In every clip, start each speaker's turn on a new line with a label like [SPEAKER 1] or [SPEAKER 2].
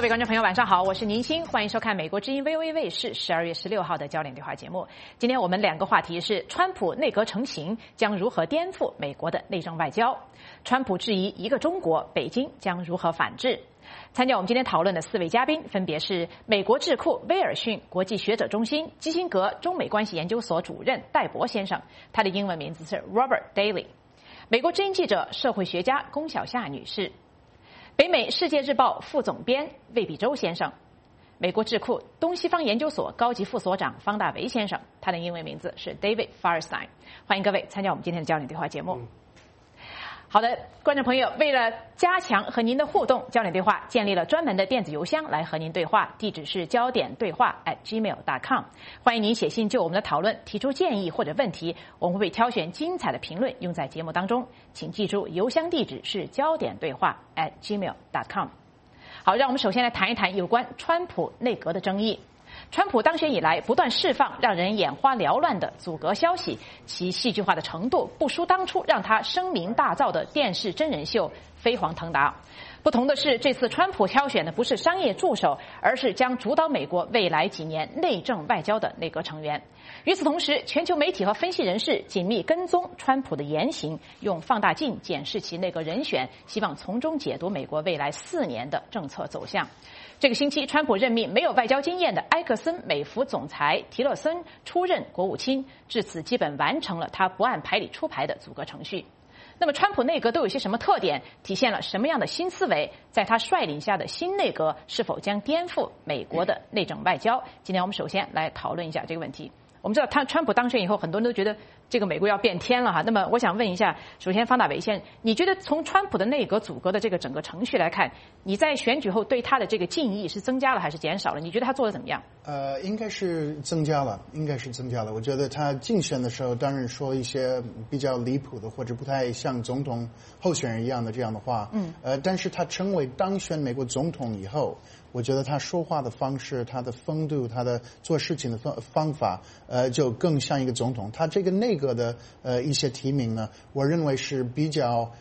[SPEAKER 1] 各位观众朋友，晚上好，我是宁鑫，欢迎收看美国之音 VOA 卫视12月16号的焦点对话节目。今天我们两个话题是：川普内阁成型将如何颠覆美国的内政外交？川普质疑一个中国，北京将如何反制？参加我们今天讨论的4位嘉宾分别是美国智库威尔逊国际学者中心基辛格中美关系研究所主任戴博先生，他的英文名字是 Robert Daly； 美国之音记者、社会学家龚小夏女士；北美世界日报副总编魏必洲先生；美国智库东西方研究所高级副所长方大为先生，他的英文名字是 David Firestein。欢迎各位参加我们今天的焦点对话节目。好的，观众朋友，为了加强和您的互动，焦点对话建立了专门的电子邮箱来和您对话，地址是焦点对话@gmail.com。欢迎您写信就我们的讨论提出建议或者问题，我们会挑选精彩的评论用在节目当中。请记住，邮箱地址是焦点对话@gmail.com。好，让我们首先来谈一谈有关川普内阁的争议。川普当选以来，不断释放让人眼花缭乱的阻隔消息，其戏剧化的程度不输当初让他声名大噪的电视真人秀《飞黄腾达》。不同的是，这次川普挑选的不是商业助手，而是将主导美国未来几年内政外交的内阁成员。与此同时，全球媒体和分析人士紧密跟踪川普的言行，用放大镜检视其内阁人选，希望从中解读美国未来4年的政策走向。这个星期，川普任命没有外交经验的埃克森美孚总裁提勒森出任国务卿，至此基本完成了他不按牌理出牌的阻隔程序。那么，川普内阁都有些什么特点？体现了什么样的新思维？在他率领下的新内阁是否将颠覆美国的内政外交？今天我们首先来讨论一下这个问题。我们知道，川普当选以后，很多人都觉得这个美国要变天了哈。那么，我想问一下，首先方大为先生，你觉得从川普的内阁阻隔的这个整个程序来看，你在选举后对他的这个敬意是增加了还是减少了？你觉得他做的怎么样？
[SPEAKER 2] 应该是增加了，我觉得他竞选的时候，当然说一些比较离谱的或者不太像总统候选人一样的这样的话，但是他成为当选美国总统以后，我觉得他说话的方式、他的风度、他的做事情的方法，就更像一个总统。他这个内阁的一些提名呢，我认为是比较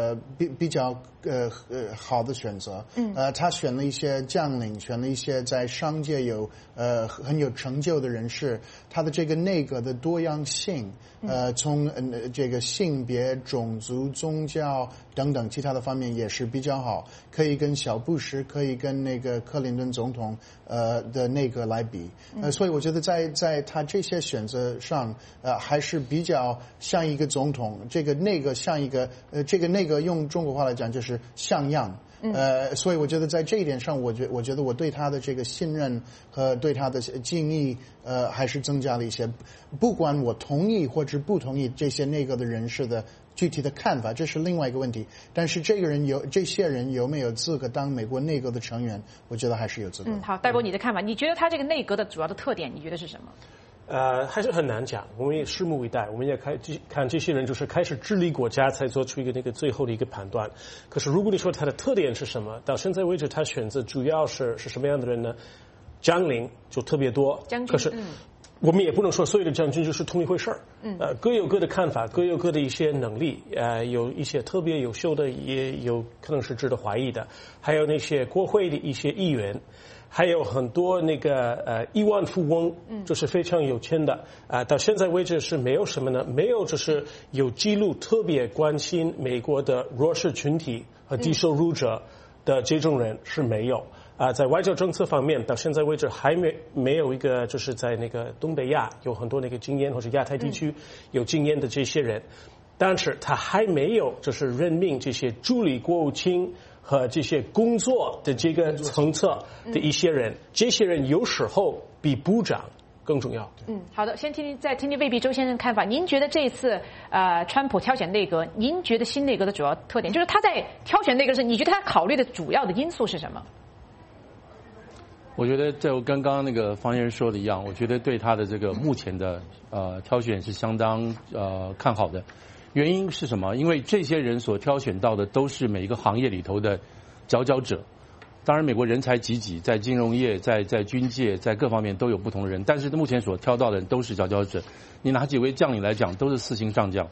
[SPEAKER 2] 好的选择。他选了一些将领，选了一些在商界很有成就的人士。他的这个内阁的多样性，从这个性别、种族、宗教等等其他的方面也是比较好，可以跟小布什，可以跟那个克林顿总统的内阁来比。所以我觉得在他这些选择上，还是比较像一个总统。这个内阁像一个这个内阁用中国话来讲就是像样。所以我觉得在这一点上，我觉得我对他的这个信任和对他的敬意，还是增加了一些。不管我同意或者不同意这些内阁的人士的具体的看法，这是另外一个问题。但是这些人有没有资格当美国内阁的成员，我觉得还是有资格。
[SPEAKER 1] 好，戴博你的看法，你觉得他这个内阁的主要的特点，你觉得是什么？
[SPEAKER 3] 还是很难讲，我们也拭目以待。我们也看这些人就是开始治理国家，才做出一个那个最后的一个判断。可是如果你说他的特点是什么，到现在为止他选择主要是什么样的人呢？将领就特别多，可是我们也不能说所有的将军就是同一回事儿。各有各的看法，各有各的一些能力。有一些特别优秀的，也有可能是值得怀疑的。还有那些国会的一些议员。还有很多那个亿万富翁，就是非常有钱的到现在为止是没有什么呢？没有就是有记录特别关心美国的弱势群体和低收入者的这种人是没有在外交政策方面，到现在为止还没有一个就是在那个东北亚有很多那个经验，或者亚太地区有经验的这些人，但是他还没有就是任命这些助理国务卿和这些工作的这个层次的一些人，这些人有时候比部长更重要。
[SPEAKER 1] 好的，再听听魏必洲先生看法。您觉得这次川普挑选内阁，您觉得新内阁的主要特点，就是他在挑选内阁时，你觉得他考虑的主要的因素是什么？
[SPEAKER 4] 我觉得就跟刚刚那个方先生说的一样，我觉得对他的这个目前的挑选是相当看好的。原因是什么？因为这些人所挑选到的都是每一个行业里头的佼佼者。当然，美国人才济济，在金融业、在军界、在各方面都有不同的人，但是目前所挑到的人都是佼佼者。你拿几位将领来讲，都是4星上将。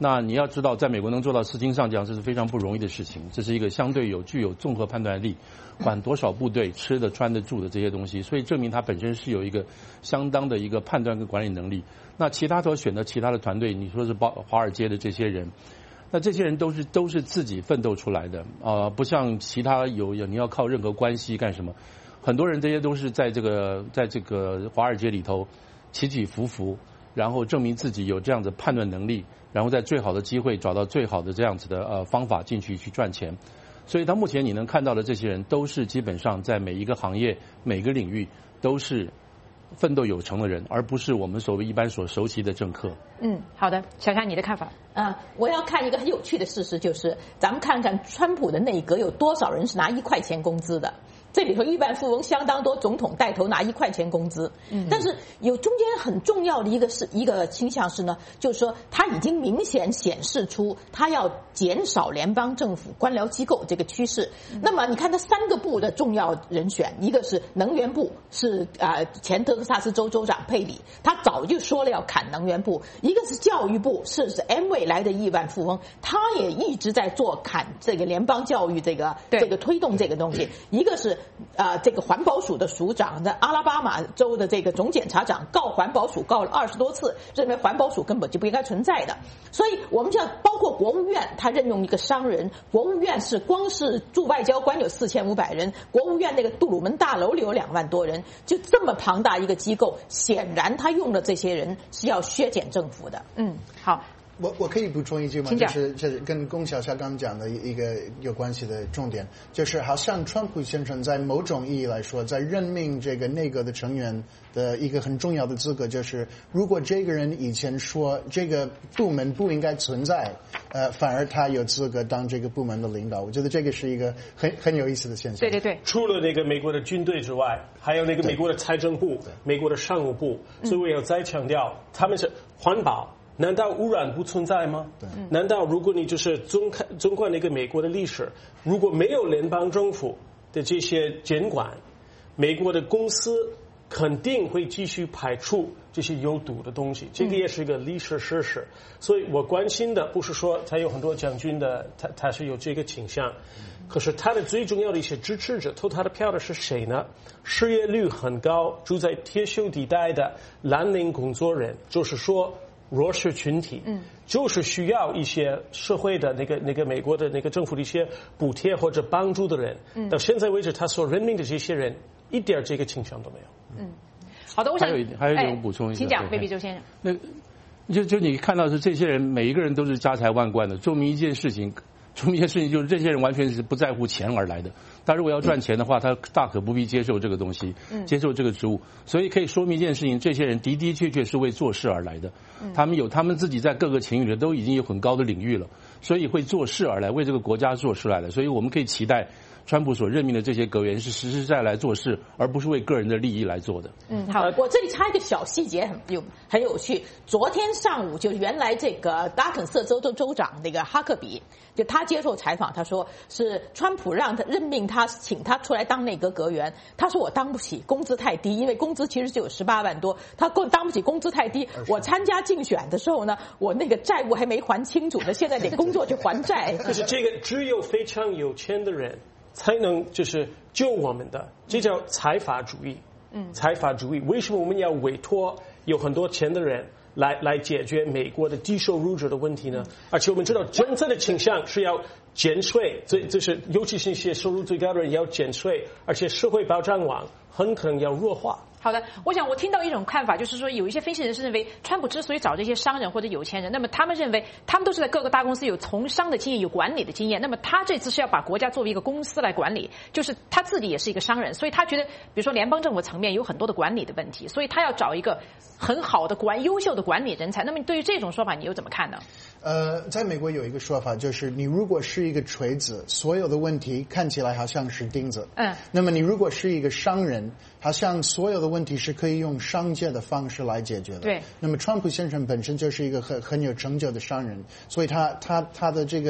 [SPEAKER 4] 那你要知道，在美国能做到4星上将，这是非常不容易的事情。这是一个相对具有综合判断力，管多少部队、吃的、穿的、住的这些东西，所以证明他本身是有一个相当的一个判断跟管理能力。那其他都选择其他的团队，你说是华尔街的这些人，那这些人都是自己奋斗出来的不像其他你要靠任何关系干什么。很多人这些都是在这个华尔街里头起起伏伏，然后证明自己有这样的判断能力，然后在最好的机会找到最好的这样子的方法进去赚钱。所以到目前你能看到的这些人都是基本上在每一个行业每个领域都是奋斗有成的人，而不是我们所谓一般所熟悉的政客。
[SPEAKER 1] 好的，小夏你的看法？
[SPEAKER 5] 我要看一个很有趣的事实，就是咱们看看川普的内阁有多少人是拿1块钱工资的。这里头亿万富翁相当多，总统带头拿1块钱工资。但是有中间很重要的一个倾向是呢，就是说他已经明显显示出他要减少联邦政府官僚机构这个趋势。那么你看他3个部的重要人选，一个是能源部，是前德克萨斯州州长佩里，他早就说了要砍能源部；一个是教育部，是 Amway 来的亿万富翁，他也一直在做砍这个联邦教育这个推动这个东西；一个是这个环保署的署长，在阿拉巴马州的这个总检察长告环保署告了20多次，认为环保署根本就不应该存在的。所以我们就要包括国务院，他任用一个商人，国务院是光是驻外交官有4500人，国务院那个杜鲁门大楼里有2万多人，就这么庞大一个机构，显然他用的这些人是要削减政府的。
[SPEAKER 1] 好。
[SPEAKER 2] 我可以补充一句吗？就是这跟龚小夏刚讲的一个有关系的重点，就是好像川普先生在某种意义来说，在任命这个内阁的成员的一个很重要的资格，就是如果这个人以前说这个部门不应该存在，反而他有资格当这个部门的领导。我觉得这个是一个很有意思的现象。
[SPEAKER 1] 对，
[SPEAKER 3] 除了那个美国的军队之外，还有那个美国的财政部、美国的商务部，所以我要再强调，他们是环保。难道污染不存在吗？难道如果你就是纵观那个美国的历史，如果没有联邦政府的这些监管，美国的公司肯定会继续排出这些有毒的东西，这个也是一个历史事实。所以我关心的不是说他有很多将军的，他是有这个倾向，可是他的最重要的一些支持者投他的票的是谁呢？失业率很高，住在铁锈地带的蓝领工作人，就是说弱势群体，就是需要一些社会的那个美国的那个政府的一些补贴或者帮助的人。到现在为止，他所任命的这些人一点这个倾向都没有。
[SPEAKER 4] 好的，我想还有一点补充一下，
[SPEAKER 1] 请讲，贝比周先生。
[SPEAKER 4] 那就你看到是这些人每一个人都是家财万贯的，证明一件事情就是这些人完全是不在乎钱而来的。他如果要赚钱的话，他大可不必接受这个东西，接受这个职务。所以可以说明一件事情，这些人的的确确是为做事而来的。他们有他们自己在各个领域里都已经有很高的领域了，所以会做事而来，为这个国家做事来的。所以我们可以期待川普所任命的这些阁员是实实在在来做事，而不是为个人的利益来做的。
[SPEAKER 5] 好，我这里插一个小细节，很有趣。昨天上午，就原来这个达肯色州的州长那个哈克比，就他接受采访，他说是川普让他任命他，请他出来当内阁阁员。他说我当不起，工资太低，因为工资其实就有18万多，他当不起，工资太低。我参加竞选的时候呢，我那个债务还没还清楚呢，现在得工作去还债。
[SPEAKER 3] 可是这个只有非常有钱的人才能就是救我们的，这叫财阀主义。财阀主义，为什么我们要委托有很多钱的人来解决美国的低收入者的问题呢？而且我们知道政策的倾向是要减税，就是尤其是一些收入最高的人要减税，而且社会保障网很可能要弱化。
[SPEAKER 1] 好的，我想我听到一种看法，就是说有一些分析人士认为，川普之所以找这些商人或者有钱人，那么他们认为他们都是在各个大公司有从商的经验、有管理的经验，那么他这次是要把国家作为一个公司来管理，就是他自己也是一个商人，所以他觉得，比如说联邦政府层面有很多的管理的问题，所以他要找一个很好的优秀的管理人才。那么对于这种说法，你又怎么看呢？
[SPEAKER 2] 在美国有一个说法，就是你如果是一个锤子，所有的问题看起来好像是钉子。那么你如果是一个商人，好像所有的问题是可以用商界的方式来解决的。
[SPEAKER 1] 对。
[SPEAKER 2] 那么川普先生本身就是一个很有成就的商人，所以他的这个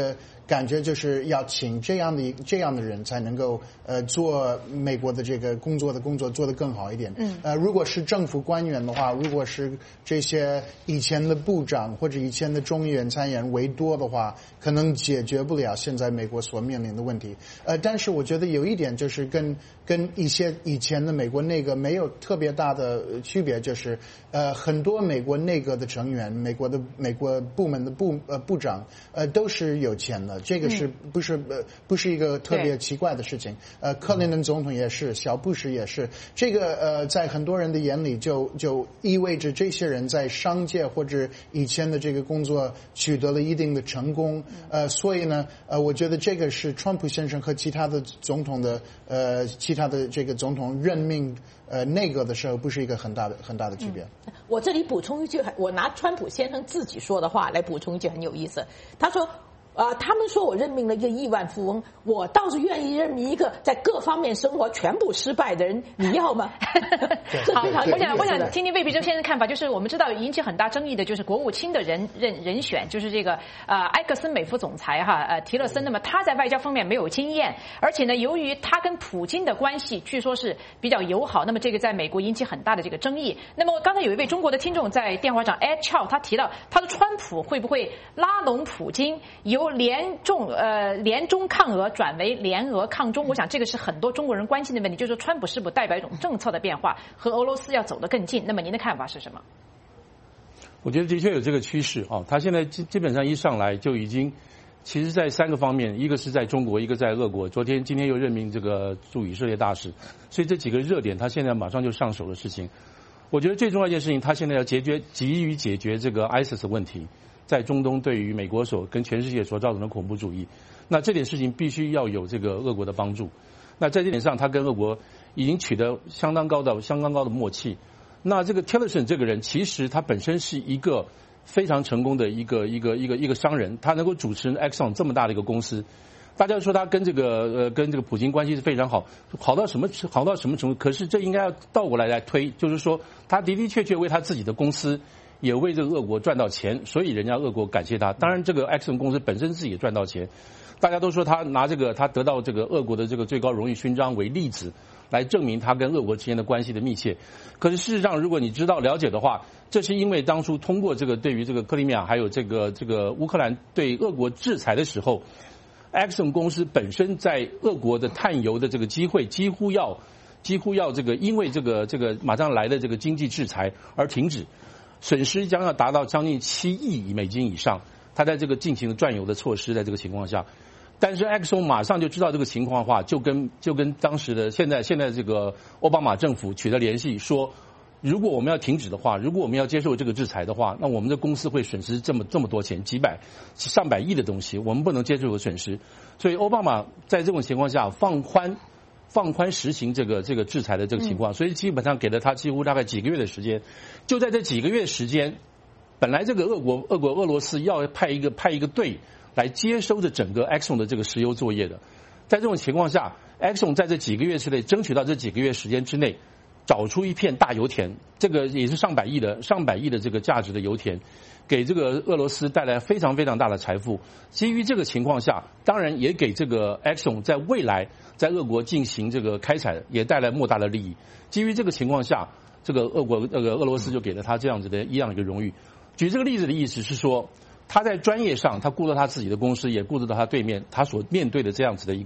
[SPEAKER 2] 感觉就是要请这样的人才能够做美国的这个工作做得更好一点。如果是政府官员的话，如果是这些以前的部长或者以前的众议员参议员为多的话，可能解决不了现在美国所面临的问题。但是我觉得有一点就是跟一些以前的美国内阁没有特别大的区别，就是很多美国内阁的成员，美国部门的部长都是有钱的，这个是不是一个特别奇怪的事情？克林顿总统也是，小布什也是，这个在很多人的眼里就意味着这些人在商界或者以前的这个工作取得了一定的成功。所以呢，我觉得这个是川普先生和其他的总统的其他的这个总统任命内阁的时候不是一个很大的区别。
[SPEAKER 5] 我这里补充一句，我拿川普先生自己说的话来补充一句很有意思，他说。他们说我任命了一个亿万富翁，我倒是愿意任命一个在各方面生活全部失败的人，你要吗？
[SPEAKER 1] 好，我想听听魏培洲先生看法，就是我们知道引起很大争议的就是国务卿的人选，就是这个埃克森美孚总裁提勒森。那么他在外交方面没有经验，而且呢，由于他跟普京的关系据说是比较友好，那么这个在美国引起很大的这个争议。那么刚才有一位中国的听众在电话上 Ed Chow 他提到，他说川普会不会拉拢普京，由联中抗俄转为联俄抗中？我想这个是很多中国人关心的问题，就是说川普是否代表一种政策的变化，和俄罗斯要走得更近？那么您的看法是什么？
[SPEAKER 4] 我觉得的确有这个趋势啊，他现在基本上一上来就已经，其实在3个方面，一个是在中国，一个在俄国，今天又任命这个驻以色列大使，所以这几个热点他现在马上就上手的事情。我觉得最重要一件事情，他现在要急于解决这个 ISIS 问题。在中东对于美国跟全世界所造成的恐怖主义，那这点事情必须要有这个俄国的帮助。那在这点上，他跟俄国已经取得相当高的默契。那这个 Tillerson 这个人，其实他本身是一个非常成功的一个商人，他能够主持 Exxon 这么大的一个公司。大家说他跟这个普京关系是非常好，好到什么程度？可是这应该要倒过来推，就是说他的确为他自己的公司。也为这个俄国赚到钱，所以人家俄国感谢他。当然，这个 Exxon 公司本身自己也赚到钱。大家都说他他得到这个俄国的这个最高荣誉勋章为例子，来证明他跟俄国之间的关系的密切。可是事实上，如果你了解的话，这是因为当初通过这个对于这个克里米亚还有这个乌克兰对俄国制裁的时候 ，Exxon 公司本身在俄国的探油的这个机会几乎要这个因为这个马上来的这个经济制裁而停止。损失将要达到将近7亿美金以上，他在这个进行了赚油的措施，在这个情况下，但是 Exxon 马上就知道这个情况的话，就跟当时的现在这个奥巴马政府取得联系，说如果我们要停止的话，如果我们要接受这个制裁的话，那我们的公司会损失这么多钱，上百亿的东西，我们不能接受的损失，所以奥巴马在这种情况下放宽实行这个制裁的这个情况，所以基本上给了他几乎大概几个月的时间。就在这几个月时间，本来这个俄罗斯要派一个队来接收着整个 Exxon 的这个石油作业的，在这种情况下 ，Exxon 在这几个月之内争取到这几个月时间之内，找出一片大油田，这个也是上百亿的这个价值的油田，给这个俄罗斯带来非常非常大的财富。基于这个情况下，当然也给这个 Exxon 在未来在俄国进行这个开采也带来莫大的利益。基于这个情况下，这个俄罗斯就给了他这样子的一个荣誉。举这个例子的意思是说，他在专业上他顾到他自己的公司，也顾得到他对面他所面对的这样子的一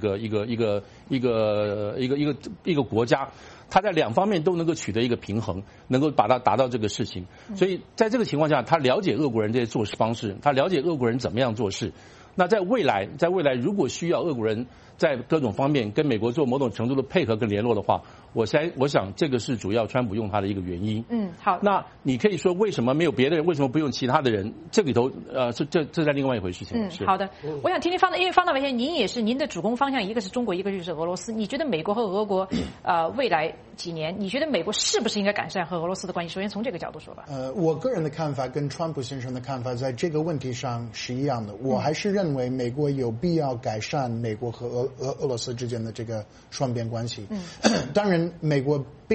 [SPEAKER 4] 个国家，他在2方面都能够取得一个平衡，能够达到这个事情。所以在这个情况下，他了解俄国人这些做事方式，他了解俄国人怎么样做事。那在未来如果需要俄国人在各种方面跟美国做某种程度的配合跟联络的话，我想这个是主要川普用他的一个原因。
[SPEAKER 1] 好。
[SPEAKER 4] 那你可以说为什么没有别的人？为什么不用其他的人？这里头这在另外一回事情。
[SPEAKER 1] 好的。我想听听因为方大伟先生，您的主攻方向一个是中国，一个就是俄罗斯。你觉得美国和俄国未来几年，你觉得美国是不是应该改善和俄罗斯的关系？首先从这个角度说吧。
[SPEAKER 2] 我个人的看法跟川普先生的看法在这个问题上是一样的。我还是认为美国有必要改善美国和俄罗斯之间的这个双边关系。当然，美国并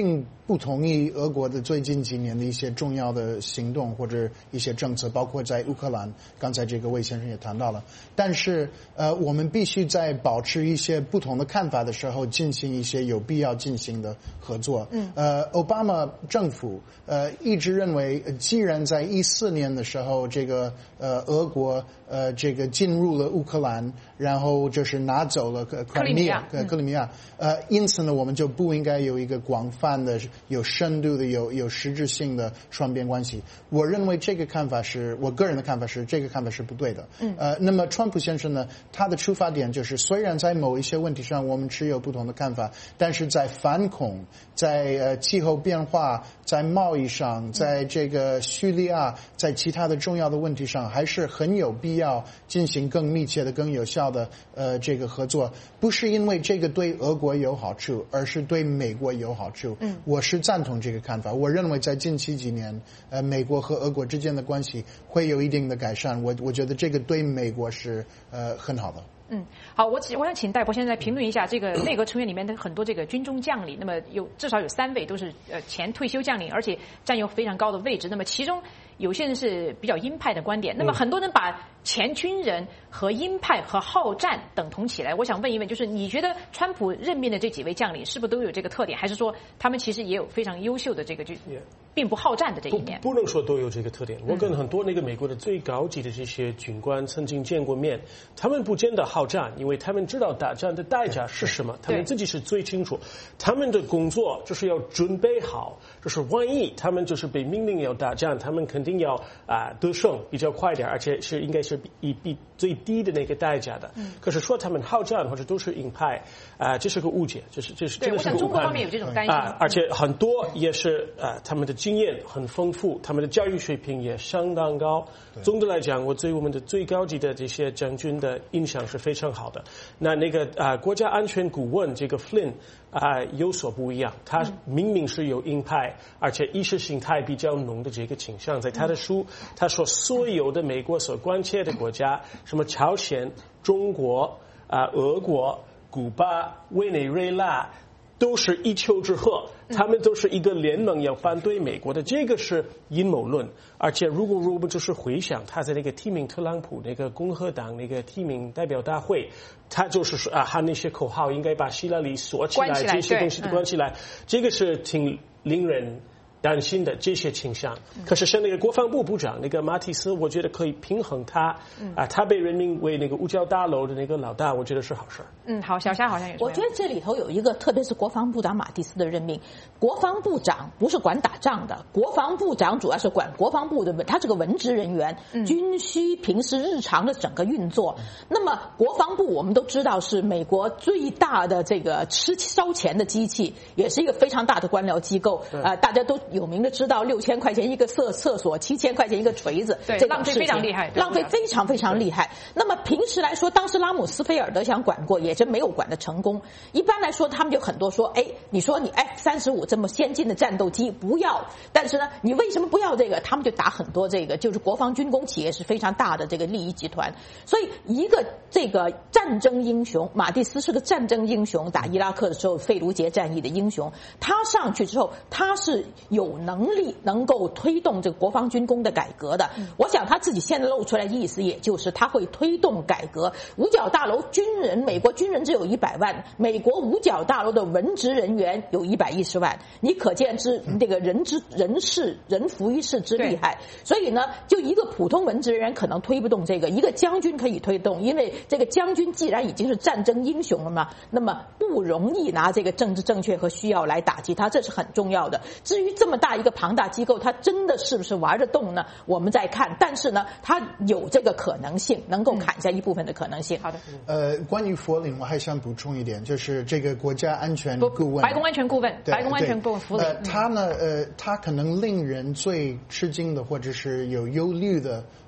[SPEAKER 2] 不同意俄国的最近几年的一些重要的行动或者一些政策，包括在乌克兰，刚才这个魏先生也谈到了。但是我们必须在保持一些不同的看法的时候，进行一些有必要进行的合作。奥巴马政府一直认为，既然在2014年的时候，这个俄国这个进入了乌克兰，然后就是拿走了克里米亚，因此呢，我们就不应该有一个广泛的、有深度的、有实质性的双边关系。我认为这个看法是我个人的看法是，这个看法是不对的。那么川普先生呢，他的出发点就是，虽然在某一些问题上我们持有不同的看法，但是在反恐、在气候变化、在贸易上、在这个叙利亚、在其他的重要的问题上，还是很有必要进行更密切的、更有效的这个合作。不是因为这个对俄国有好处，而是对美国有好处。我是赞同这个看法。我认为在近期几年，美国和俄国之间的关系会有一定的改善。我觉得这个对美国是很好的。
[SPEAKER 1] 好，我想请戴博现在评论一下这个内阁成员里面的很多这个军中将领，那么至少有3位都是前退休将领，而且占有非常高的位置。那么其中有些人是比较鹰派的观点，那么很多人把前军人和鹰派和好战等同起来。我想问一问，就是你觉得川普任命的这几位将领是不是都有这个特点，还是说他们其实也有非常优秀的这个就并不好战的这一面？
[SPEAKER 3] 不能说都有这个特点。我跟很多那个美国的最高级的这些军官曾经见过面，他们不见得好战，因为他们知道打仗的代价是什么，他们自己是最清楚。他们的工作就是要准备好，就是万一他们就是被命令要打仗，他们肯定要得胜比较快点，而且是应该是比最低的那个代价的。可是说他们好战或者都是鹰派这是个误解，这是真的是个误判。
[SPEAKER 1] 中国方面有这种担心
[SPEAKER 3] 而且很多也是他们的经验很丰富，他们的教育水平也相当高。总的来讲，我对我们的最高级的这些将军的印象是非常好的。那个国家安全顾问这个 Flynn 有所不一样，他明明是有鹰派，而且意识形态比较浓的这个倾向。在他的书，他说所有的美国所关切的国家，什么朝鲜、中国、俄国、古巴、委内瑞拉，都是一丘之貉，他们都是一个联盟要反对美国的，这个是阴谋论。而且如果我们就是回想他在那个提名特朗普那个共和党那个提名代表大会，他就是说喊那些口号应该把希拉里锁起来，这些东西都关起来，这个是挺令人担心的这些倾向。可是像那个国防部部长那个马蒂斯，我觉得可以平衡他他被任命为那个五角大楼的那个老大，我觉得是好事。
[SPEAKER 1] 好，小夏好像也是。
[SPEAKER 5] 我觉得这里头有一个，特别是国防部长马蒂斯的任命，国防部长不是管打仗的，国防部长主要是管国防部的他是个文职人员，军需平时日常的整个运作。那么国防部我们都知道是美国最大的这个烧钱的机器，也是一个非常大的官僚机构。大家都有名的知道，6000块钱一个厕所，7000块钱一个锤子，
[SPEAKER 1] 对，浪费非常厉害，
[SPEAKER 5] 浪费非常非常厉害。那么平时来说，当时拉姆斯菲尔德想管过，也真没有管得成功。一般来说，他们就很多说，你说你 F-35这么先进的战斗机不要，但是呢，你为什么不要这个？他们就打很多这个，就是国防军工企业是非常大的这个利益集团。所以一个这个战争英雄，马蒂斯是个战争英雄，打伊拉克的时候费卢杰战役的英雄。他上去之后，他是有能力能够推动这个国防军工的改革的。我想他自己现在露出来的意思，也就是他会推动改革。五角大楼军人，美国军人只有100万，美国五角大楼的文职人员有110万，你可见之这个人浮于事之厉害。所以呢，就一个普通文职人员可能推不动这个，一个将军可以推动，因为这个将军既然已经是战争英雄了嘛，那么不容易拿这个政治正确和需要来打击他，这是很重要的。至于这么大一个庞大机构，它真的是不是玩得动呢？我们再看，但是呢，它有这个可能性，能够砍下一部分的可能性。
[SPEAKER 1] 好的。
[SPEAKER 2] 关于佛林，我还想补充一点，就是这个国家安全顾问，
[SPEAKER 1] 白宫安全顾问，白宫安全顾问弗林，
[SPEAKER 2] 他呢，他可能令人最吃惊的，或者是有忧虑的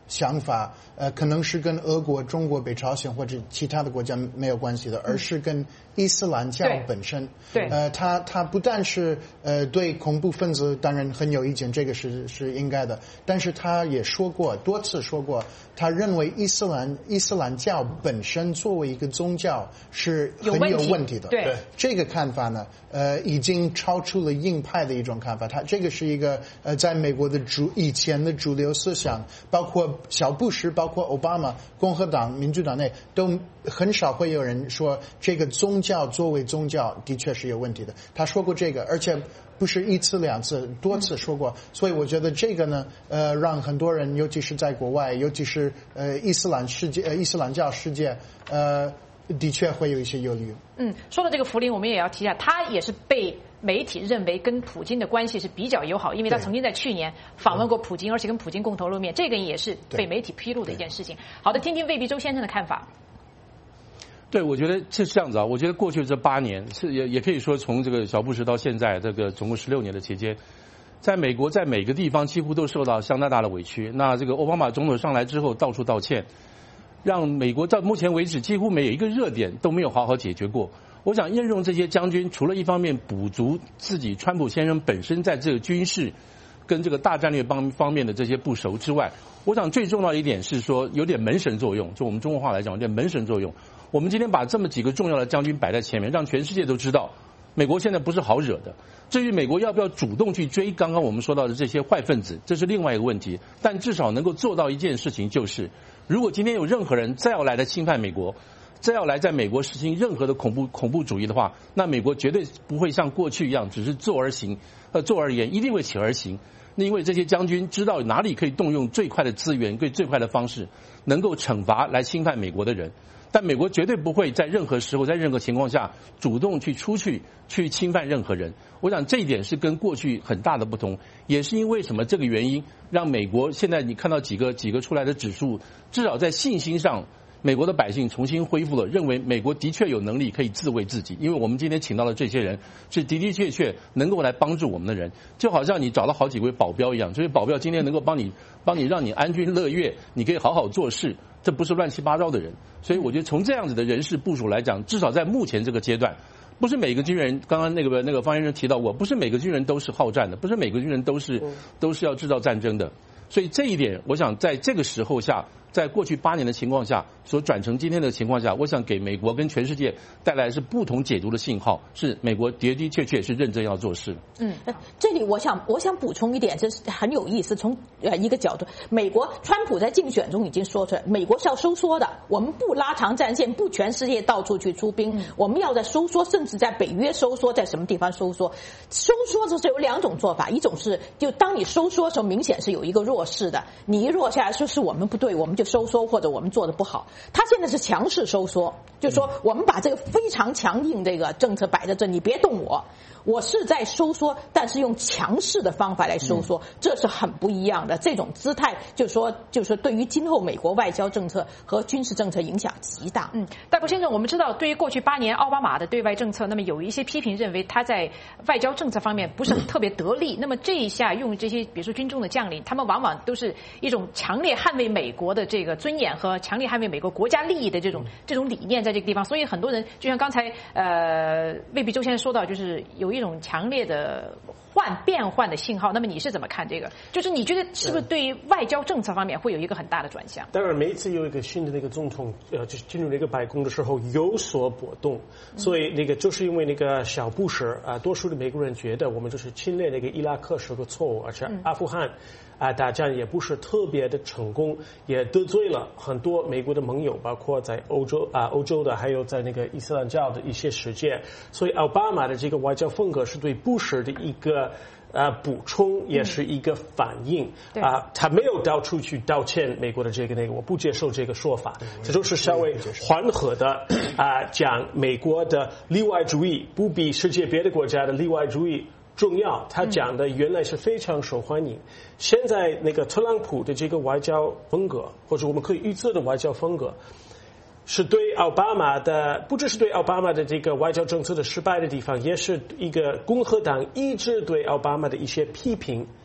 [SPEAKER 2] 想法，可能是跟俄国、中国、北朝鲜或者其他的国家没有关系的，而是跟伊斯兰教本身。
[SPEAKER 1] 对，
[SPEAKER 2] 他不但是对恐怖分子当然很有意见，这个是应该的，但是他也多次说过，他认为伊斯兰教本身作为一个宗教是很有问题的。
[SPEAKER 1] 对，
[SPEAKER 2] 这个看法呢，已经超出了硬派的一种看法。他这个是一个在美国的以前的主流思想，包括小布什，包括奥巴马，共和党、民主党内都很少会有人说这个宗教作为宗教的确是有问题的。他说过这个，而且不是一次两次，多次说过。所以我觉得这个呢，让很多人，尤其是在国外，尤其是伊斯兰教世界，的确会有一些忧虑。
[SPEAKER 1] 说到这个福林，我们也要提一下，他也是被媒体认为跟普京的关系是比较友好，因为他曾经在去年访问过普京，而且跟普京共同露面，这个也是被媒体披露的一件事情。好的，听听魏必周先生的看法。
[SPEAKER 4] 对，我觉得是这样子啊。我觉得过去这8年也可以说从这个小布什到现在这个总共16年的期间，在美国在每个地方几乎都受到相当大的委屈。那这个奥巴马总统上来之后到处道歉，让美国到目前为止几乎没有一个热点都没有好好解决过。我想验用这些将军，除了一方面补足自己川普先生本身在这个军事跟这个大战略方面的这些不熟之外，我想最重要的一点是说有点门神作用，就我们中国话来讲有点门神作用。我们今天把这么几个重要的将军摆在前面，让全世界都知道美国现在不是好惹的。至于美国要不要主动去追刚刚我们说到的这些坏分子，这是另外一个问题。但至少能够做到一件事情，就是如果今天有任何人再要来侵犯美国，再要来在美国实行任何的恐怖主义的话，那美国绝对不会像过去一样只是做而言，一定会起而行。因为这些将军知道哪里可以动用最快的资源、最快的方式，能够惩罚来侵犯美国的人。但美国绝对不会在任何时候、在任何情况下主动出去侵犯任何人。我想这一点是跟过去很大的不同，也是因为什么这个原因，让美国现在你看到几个出来的指数，至少在信心上，美国的百姓重新恢复了，认为美国的确有能力可以自卫自己。因为我们今天请到的这些人是的确能够来帮助我们的人，就好像你找了好几位保镖一样，这些保镖今天能够帮你让你安居乐业，你可以好好做事，这不是乱七八糟的人。所以我觉得从这样子的人事部署来讲，至少在目前这个阶段，不是每个军人，刚刚那个方先生提到过，不是每个军人都是好战的，不是每个军人都是要制造战争的。所以这一点，我想在这个时候下，在过去8年的情况下所转成今天的情况下，我想给美国跟全世界带来是不同解读的信号，是美国的确是认真要做事。
[SPEAKER 5] 这里我想补充一点，这是很有意思。从一个角度，美国川普在竞选中已经说出来，美国是要收缩的，我们不拉长战线，不全世界到处去出兵，我们要在收缩，甚至在北约收缩，在什么地方收缩？收缩就是有2种做法，一种是就当你收缩的时候，明显是有一个弱势的，你一弱下来说是我们不对，我们就收缩或者我们做的不好。他现在是强势收缩，就是说我们把这个非常强硬这个政策摆在这，你别动我是在收缩，但是用强势的方法来收缩，这是很不一样的。这种姿态就是说对于今后美国外交政策和军事政策影响极大。
[SPEAKER 1] 戴国先生，我们知道对于过去8年奥巴马的对外政策，那么有一些批评认为他在外交政策方面不是特别得力。那么这一下用这些比如说军中的将领，他们往往都是一种强烈捍卫美国的这个尊严和强烈捍卫美国国家利益的这种理念在这个地方。所以很多人就像刚才魏必周先生说到，就是有一种强烈的变换的信号。那么你是怎么看这个？就是你觉得是不是对于外交政策方面会有一个很大的转向？
[SPEAKER 3] 当然，每一次有一个新的那个总统就是进入那个白宫的时候有所波动，所以那个就是因为那个小布什多数的美国人觉得我们就是侵略那个伊拉克是个错误，而且阿富汗打仗也不是特别的成功，也得罪了很多美国的盟友，包括在欧洲的，还有在那个伊斯兰教的一些实践。所以奥巴马的这个外交风格是对布什的一个补充，也是一个反应。他没有到处去道歉美国的这个那个，我不接受这个说法。这就是稍微缓和的讲美国的例外主义不比世界别的国家的例外主义重要。他讲的原来是非常受欢迎。现在那个特朗普的这个外交风格，或者我们可以预测的外交风格，是对奥巴马的，不只是对奥巴马的这个外交政策的失败的地方，也是一个共和党一直对奥巴马的一些批评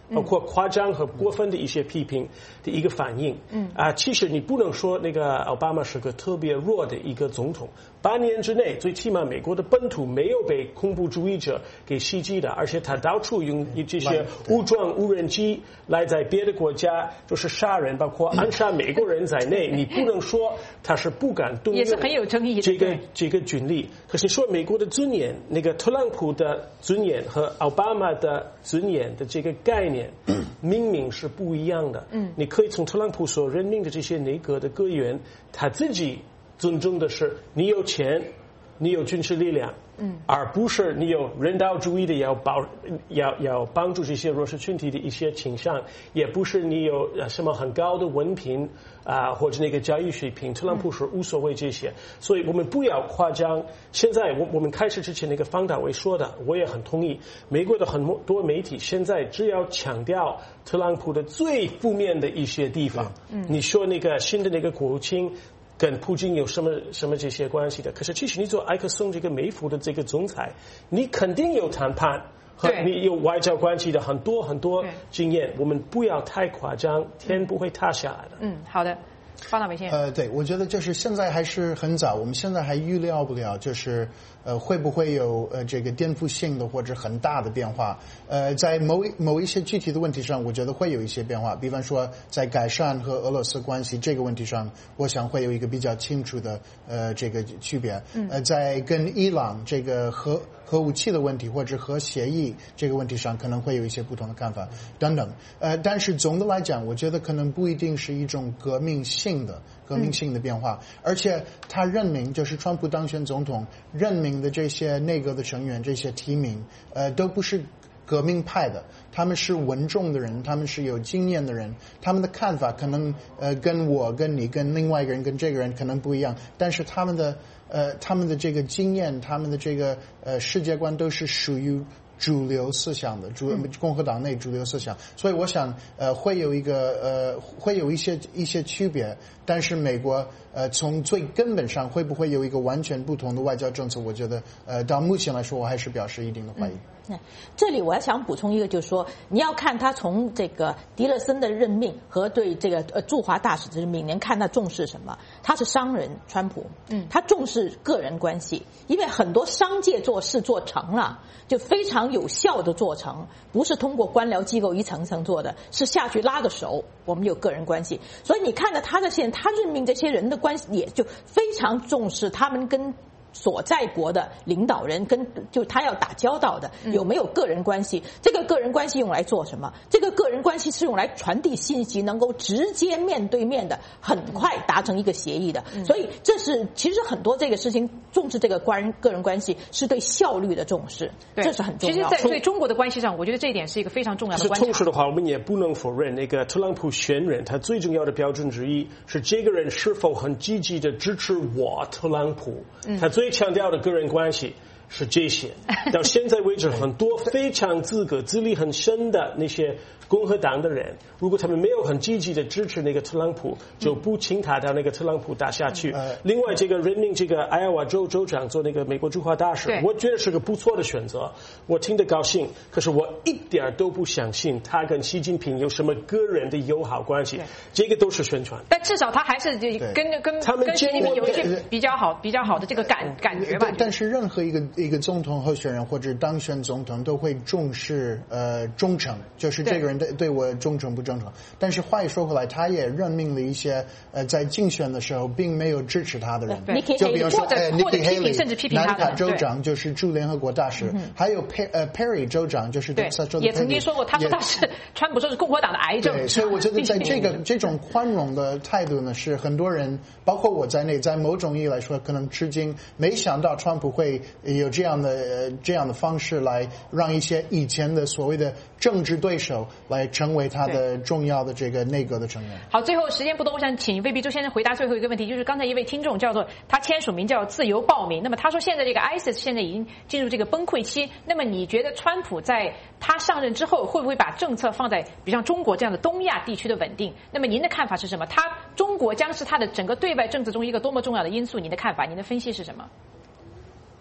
[SPEAKER 3] 包括夸张和过分的一些批评的一个反应。其实你不能说那个奥巴马是个特别弱的一个总统，8年之内，最起码美国的本土没有被恐怖主义者给袭击的，而且他到处用这些武装无人机来在别的国家就是杀人，包括暗杀美国人在内，你不能说他是不敢动用，
[SPEAKER 1] 也是很有争议的
[SPEAKER 3] 这个军力。可是说美国的尊严，那个特朗普的尊严和奥巴马的尊严的这个概念，明明是不一样的。你可以从特朗普所任命的这些内阁的阁员，他自己尊重的是你有钱，你有军事力量，而不是你有人道主义的要帮助这些弱势群体的一些倾向，也不是你有什么很高的文凭或者那个教育水平。特朗普是无所谓这些，所以我们不要夸张。现在我们开始之前那个方大为说的，我也很同意。美国的很多媒体现在只要强调特朗普的最负面的一些地方，你说那个新的那个国务卿跟普京有什么这些关系的？可是其实你做埃克森这个美孚的这个总裁，你肯定有谈判和你有外交关系的很多经验，我们不要太夸张，天不会塌下来的。
[SPEAKER 1] 好的。方大为先生，
[SPEAKER 2] 对，我觉得就是现在还是很早，我们现在还预料不了，就是会不会有这个颠覆性的或者很大的变化。在某一些具体的问题上，我觉得会有一些变化。比方说，在改善和俄罗斯关系这个问题上，我想会有一个比较清楚的这个区别。在跟伊朗这个核武器的问题或者核协议这个问题上，可能会有一些不同的看法等等。但是总的来讲，我觉得可能不一定是一种革命性的变化，而且他任命就是川普当选总统任命的这些内阁的成员，这些提名都不是革命派的，他们是稳重的人，他们是有经验的人，他们的看法可能跟我跟你跟另外一个人跟这个人可能不一样，但是他们的这个经验，他们的这个世界观都是属于主流思想的，共和党内主流思想，所以我想会有一些区别，但是美国从最根本上会不会有一个完全不同的外交政策，我觉得到目前来说我还是表示一定的怀疑。
[SPEAKER 5] 这里我要想补充一个，就是说你要看他从这个迪勒森的任命和对这个驻华大使的任命，您看他重视什么？他是商人，川普，他重视个人关系，因为很多商界做事做成了，就非常有效的做成，不是通过官僚机构一层层做的，是下去拉个手，我们有个人关系。所以你看到他任命这些人的关系，也就非常重视他们跟所在国的领导人就他要打交道的有没有个人关系？这个个人关系用来做什么？这个个人关系是用来传递信息，能够直接面对面的很快达成一个协议的。所以这是其实很多这个事情重视这个个人关系是对效率的重视，这是很重要的。
[SPEAKER 1] 其实在对中国的关系上，我觉得这一点是一个非常重要的观察。
[SPEAKER 3] 重视的话，我们也不能否认那个特朗普选人，他最重要的标准之一是这个人是否很积极的支持我特朗普。他最强调的个人关系是这些。到现在为止，很多非常资历很深的那些共和党的人，如果他们没有很积极的支持那个特朗普，就不请他到那个特朗普打下去。另外，这个任命这个艾奥瓦州州长做那个美国驻华大使，我觉得是个不错的选择，我听得高兴。可是我一点都不相信他跟习近平有什么个人的友好关系，这个都是宣传。
[SPEAKER 1] 但至少他还是跟习近平有一些比较好的这个感觉吧。
[SPEAKER 2] 但是任何一个总统候选人或者当选总统都会重视忠诚，就是这个人对我忠诚不忠诚。但是话又说回来，他也任命了一些在竞选的时候并没有支持他的人，就比如说
[SPEAKER 1] Nikki Haley 甚至批评他的
[SPEAKER 2] 南卡州长就是驻联合国大使，还有Perry 州长就是德克萨州的，
[SPEAKER 1] 也曾经说过，他说他是川普说是共和党的癌症。
[SPEAKER 2] 对，所以我觉得在这种宽容的态度呢，是很多人包括我在内，在某种意义来说可能吃惊，没想到川普会有这样的方式来让一些以前的所谓的政治对手来成为他的重要的这个内阁的成员。
[SPEAKER 1] 好，最后时间不多，我想请魏必周先生回答最后一个问题，就是刚才一位听众叫做他签署名叫自由报名，那么他说现在这个 ISIS 现在已经进入这个崩溃期，那么你觉得川普在他上任之后会不会把政策放在比如像中国这样的东亚地区的稳定？那么您的看法是什么？中国将是他的整个对外政策中一个多么重要的因素？您的看法，您的分析是什么？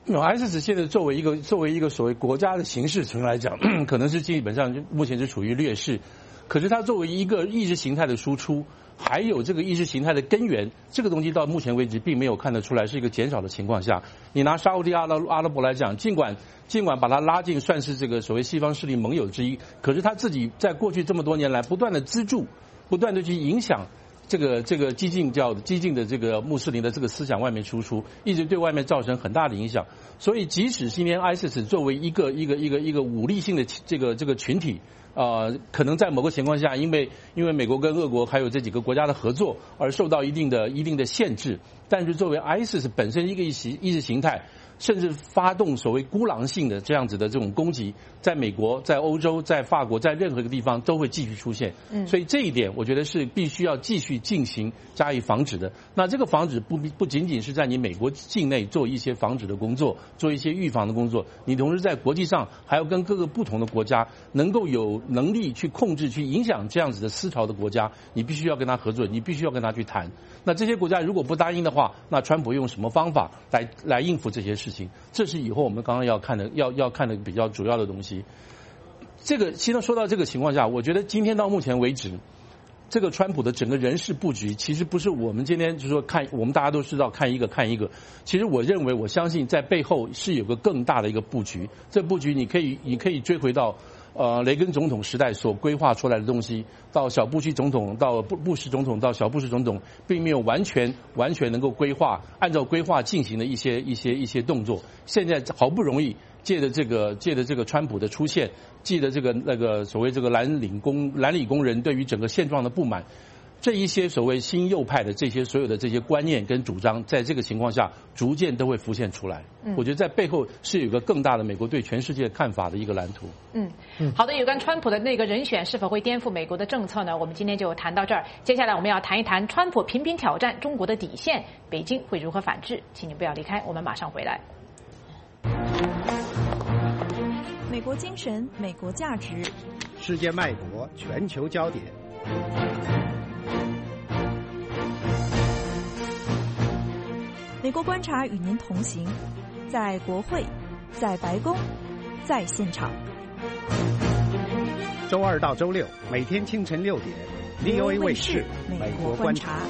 [SPEAKER 4] ISIS 现在作为一个所谓国家的形式层来讲，可能是基本上目前是处于劣势。可是它作为一个意识形态的输出，还有这个意识形态的根源，这个东西到目前为止并没有看得出来是一个减少的情况下。你拿沙烏地阿拉伯来讲，尽管把它拉进算是这个所谓西方势力盟友之一，可是他自己在过去这么多年来不断的资助，不断的去影响这个激进的这个穆斯林的这个思想外面输出，一直对外面造成很大的影响。所以即使今天 ISIS 作为一个武力性的这个群体，可能在某个情况下，因为美国跟俄国还有这几个国家的合作而受到一定的限制，但是作为 ISIS 本身一个意识形态，甚至发动所谓孤狼性的这样子的这种攻击，在美国、在欧洲、在法国、在任何一个地方都会继续出现。所以这一点我觉得是必须要继续进行加以防止的。那这个防止不仅仅是在你美国境内做一些防止的工作，做一些预防的工作，你同时在国际上还要跟各个不同的国家能够有能力去控制、去影响这样子的思潮的国家，你必须要跟他合作，你必须要跟他去谈。那这些国家如果不答应的话，那川普用什么方法来应付这些事情？这是以后我们刚刚要看的比较主要的东西。这个现在说到这个情况下，我觉得今天到目前为止，这个川普的整个人事布局，其实不是我们今天就是说看，我们大家都知道看一个。其实我相信在背后是有个更大的一个布局。这布局你可以追回到雷根总统时代所规划出来的东西，到小布希总统，到布什总统，到小布什总统，并没有完全能够按照规划进行的一些动作。现在好不容易借着这个川普的出现，借着那个所谓这个蓝领工人对于整个现状的不满，这一些所谓新右派的这些所有的这些观念跟主张，在这个情况下逐渐都会浮现出来。我觉得在背后是有一个更大的美国对全世界看法的一个蓝图。
[SPEAKER 1] 好的，有关川普的那个人选是否会颠覆美国的政策呢？我们今天就谈到这儿。接下来我们要谈一谈川普频频挑战中国的底线，北京会如何反制？请你不要离开，我们马上回来。
[SPEAKER 6] 美国精神，美国价值，
[SPEAKER 7] 世界脉搏，全球焦点。
[SPEAKER 6] 美国观察与您同行，在国会，在白宫，在现场。
[SPEAKER 7] 周二到周六每天清晨6点 ，VOA 卫视美国观察。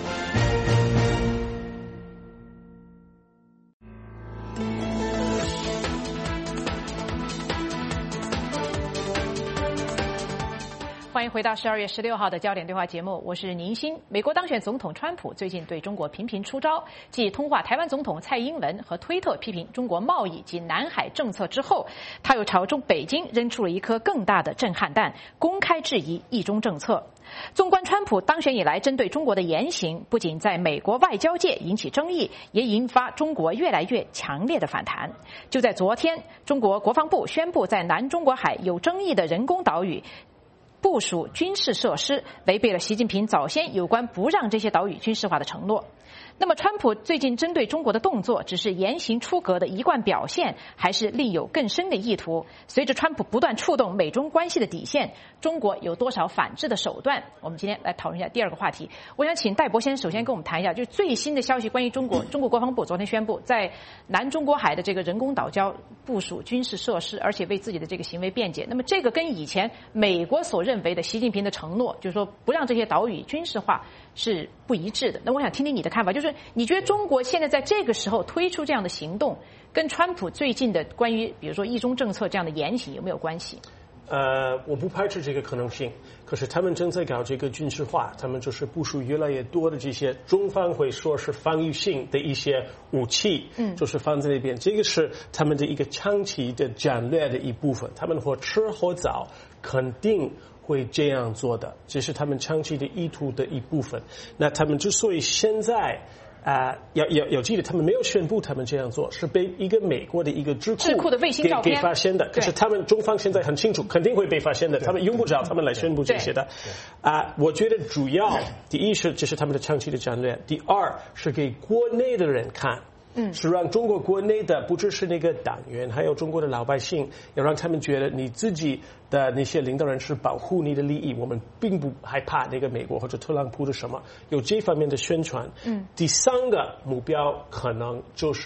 [SPEAKER 1] 欢迎回到12月16号的焦点对话节目，我是宁鑫。美国当选总统川普最近对中国频频出招，继通话台湾总统蔡英文和推特批评中国贸易及南海政策之后，他又朝北京扔出了一颗更大的震撼弹，公开质疑一中政策。纵观川普当选以来针对中国的言行，不仅在美国外交界引起争议，也引发中国越来越强烈的反弹。就在昨天，中国国防部宣布在南中国海有争议的人工岛屿部署军事设施，违背了习近平早先有关不让这些岛屿军事化的承诺。那么川普最近针对中国的动作，只是言行出格的一贯表现，还是另有更深的意图？随着川普不断触动美中关系的底线，中国有多少反制的手段？我们今天来讨论一下第二个话题。我想请戴博先生首先跟我们谈一下，就是最新的消息，关于中国国防部昨天宣布在南中国海的这个人工岛礁部署军事设施，而且为自己的这个行为辩解。那么这个跟以前美国所认为的习近平的承诺，就是说不让这些岛屿军事化，是不一致的。那我想听听你的看法，就是你觉得中国现在在这个时候推出这样的行动，跟川普最近的关于比如说一中政策这样的言行有没有关系？
[SPEAKER 3] 我不排斥这个可能性，可是他们正在搞这个军事化，他们就是部署越来越多的这些中方会说是防御性的一些武器，就是放在那边，这个是他们的一个长期的战略的一部分，他们或迟或早肯定会这样做的，这是他们长期的意图的一部分。那他们之所以现在要记得，他们没有宣布他们这样做，是被一个美国的一个智库
[SPEAKER 1] 的卫星照片
[SPEAKER 3] 给发现的。可是他们中方现在很清楚，肯定会被发现的，他们用不着他们来宣布这些的。我觉得主要第一是这是他们的长期的战略，第二是给国内的人看。是让中国国内的不只是那个党员，还有中国的老百姓，要让他们觉得你自己的那些领导人是保护你的利益，我们并不害怕那个美国或者特朗普的什么，有这方面的宣传。第三个目标可能就是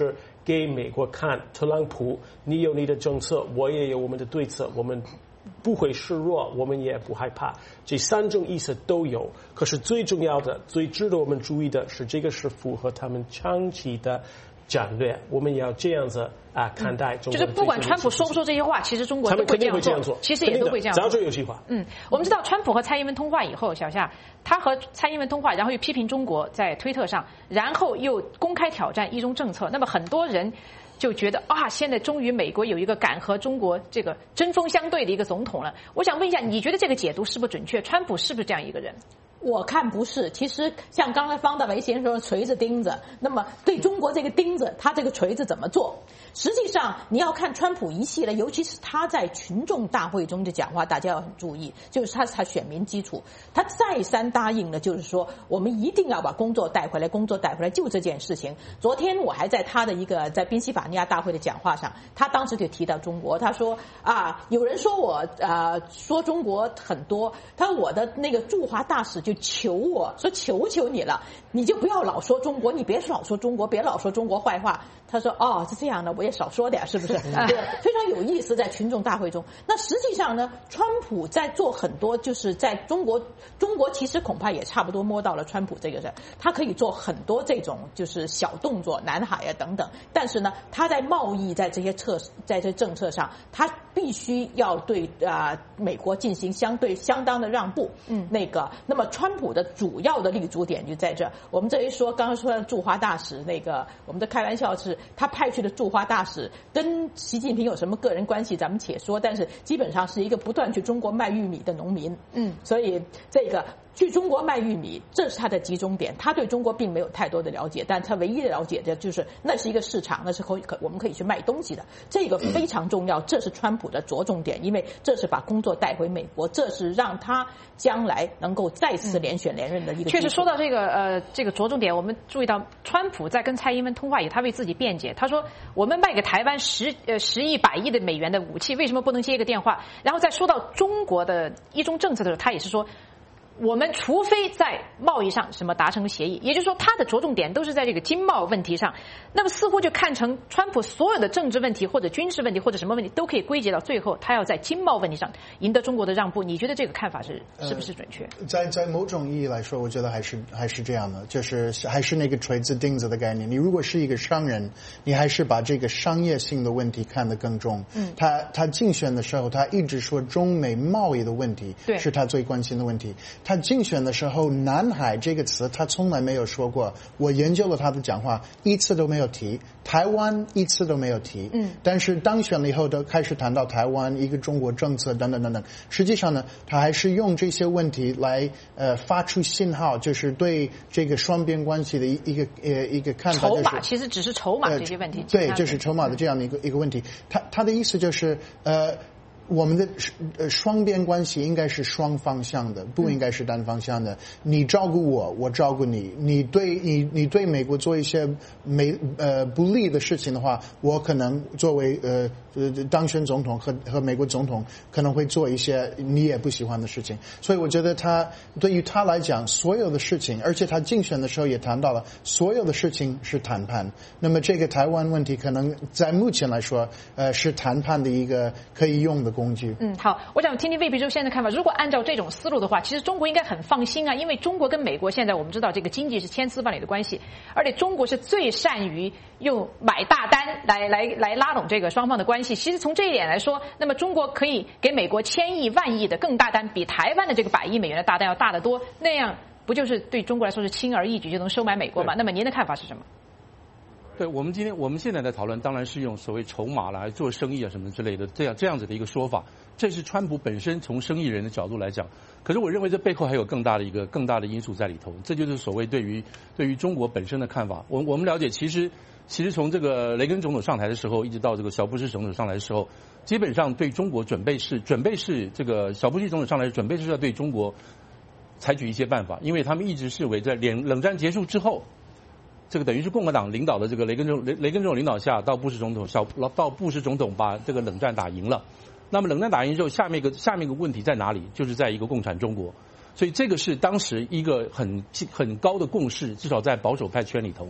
[SPEAKER 3] 给美国看，特朗普，你有你的政策，我也有我们的对策，我们不会示弱，我们也不害怕，这3种意思都有。可是最重要的、最值得我们注意的是，这个是符合他们长期的战略，我们要这样子看待中国。
[SPEAKER 1] 就是不管川普说不说这些话，其实中国都会这样做，其实也都会这样做。
[SPEAKER 3] 早就有计划。
[SPEAKER 1] 我们知道川普和蔡英文通话以后，小夏他和蔡英文通话，然后又批评中国在推特上，然后又公开挑战一中政策。那么很多人就觉得现在终于美国有一个敢和中国这个针锋相对的一个总统了。我想问一下，你觉得这个解读是不是准确？川普是不是这样一个人？
[SPEAKER 5] 我看不是，其实像刚才方大为先生说锤子钉子，那么对中国这个钉子，他这个锤子怎么做？实际上你要看川普一系列，尤其是他在群众大会中的讲话，大家要很注意，就是他选民基础，他再三答应了，就是说我们一定要把工作带回来，工作带回来，就这件事情。昨天我还在他的一个在宾夕法尼亚大会的讲话上，他当时就提到中国，他说有人说我说中国很多，他说我的那个驻华大使就求我说求求你了，你就不要老说中国，你别老说中国，别老说中国坏话。他说是这样的，我也少说点，是不是？对，非常有意思，在群众大会中。那实际上呢，川普在做很多，就是在中国其实恐怕也差不多摸到了川普这个人，他可以做很多这种就是小动作，南海等等。但是呢，他在贸易在这政策上，他必须要对美国进行相当的让步。那么川普的主要的立足点就在这。我们这一说，刚刚说的驻华大使，我们的开玩笑是他派去的驻华大使跟习近平有什么个人关系，咱们且说，但是基本上是一个不断去中国卖玉米的农民。所以这个去中国卖玉米，这是他的集中点。他对中国并没有太多的了解，但他唯一的了解的就是那是一个市场，那是我们可以去卖东西的，这个非常重要。这是川普的着重点，因为这是把工作带回美国，这是让他将来能够再次连选连任的一个。
[SPEAKER 1] 确实说到这个着重点，我们注意到川普在跟蔡英文通话以后，他为自己辩解，他说我们卖给台湾10亿100亿的美元的武器，为什么不能接一个电话？然后再说到中国的一中政策的时候，他也是说，我们除非在贸易上什么达成协议，也就是说他的着重点都是在这个经贸问题上。那么似乎就看成川普所有的政治问题或者军事问题或者什么问题都可以归结到最后他要在经贸问题上赢得中国的让步。你觉得这个看法是不是准确？
[SPEAKER 2] 在某种意义来说，我觉得还是这样的，就是还是那个锤子钉子的概念。你如果是一个商人，你还是把这个商业性的问题看得更重。他竞选的时候，他一直说中美贸易的问题是他最关心的问题。他竞选的时候，南海这个词他从来没有说过。我研究了他的讲话，一次都没有提。台湾一次都没有提。但是当选了以后，都开始谈到台湾一个中国政策等等等等。实际上呢，他还是用这些问题来发出信号，就是对这个双边关系的一个看法。
[SPEAKER 1] 筹码其实只是筹码这些问题。
[SPEAKER 2] 对，就是筹码的这样的一个问题。他的意思就是我们的双边关系应该是双方向的，不应该是单方向的。你照顾我，我照顾你。你对美国做一些不利的事情的话，我可能作为当选总统和美国总统可能会做一些你也不喜欢的事情。所以我觉得对于他来讲，所有的事情，而且他竞选的时候也谈到了，所有的事情是谈判。那么这个台湾问题可能在目前来说是谈判的一个可以用的工具。
[SPEAKER 1] 好，我想听听魏必洲先生的看法。如果按照这种思路的话，其实中国应该很放心啊，因为中国跟美国现在我们知道这个经济是千丝万缕的关系，而且中国是最善于用买大单来拉拢这个双方的关系。其实从这一点来说，那么中国可以给美国1000亿万亿的更大单，比台湾的这个100亿美元的大单要大得多，那样不就是对中国来说是轻而易举就能收买美国吗？那么您的看法是什么？
[SPEAKER 4] 对，我们现在的讨论当然是用所谓筹码来做生意啊什么之类的这样子的一个说法，这是川普本身从生意人的角度来讲。可是我认为这背后还有更大的因素在里头，这就是所谓对于中国本身的看法。我们了解，其实从这个雷根总统上台的时候，一直到这个小布什总统上来的时候，基本上对中国准备是这个小布什总统上来准备是要对中国采取一些办法，因为他们一直视为在冷战结束之后。这个等于是共和党领导的这个雷根总统领导下，到布什总统把这个冷战打赢了。那么冷战打赢之后，下面一个问题在哪里？就是在一个共产中国。所以这个是当时一个很高的共识，至少在保守派圈里头。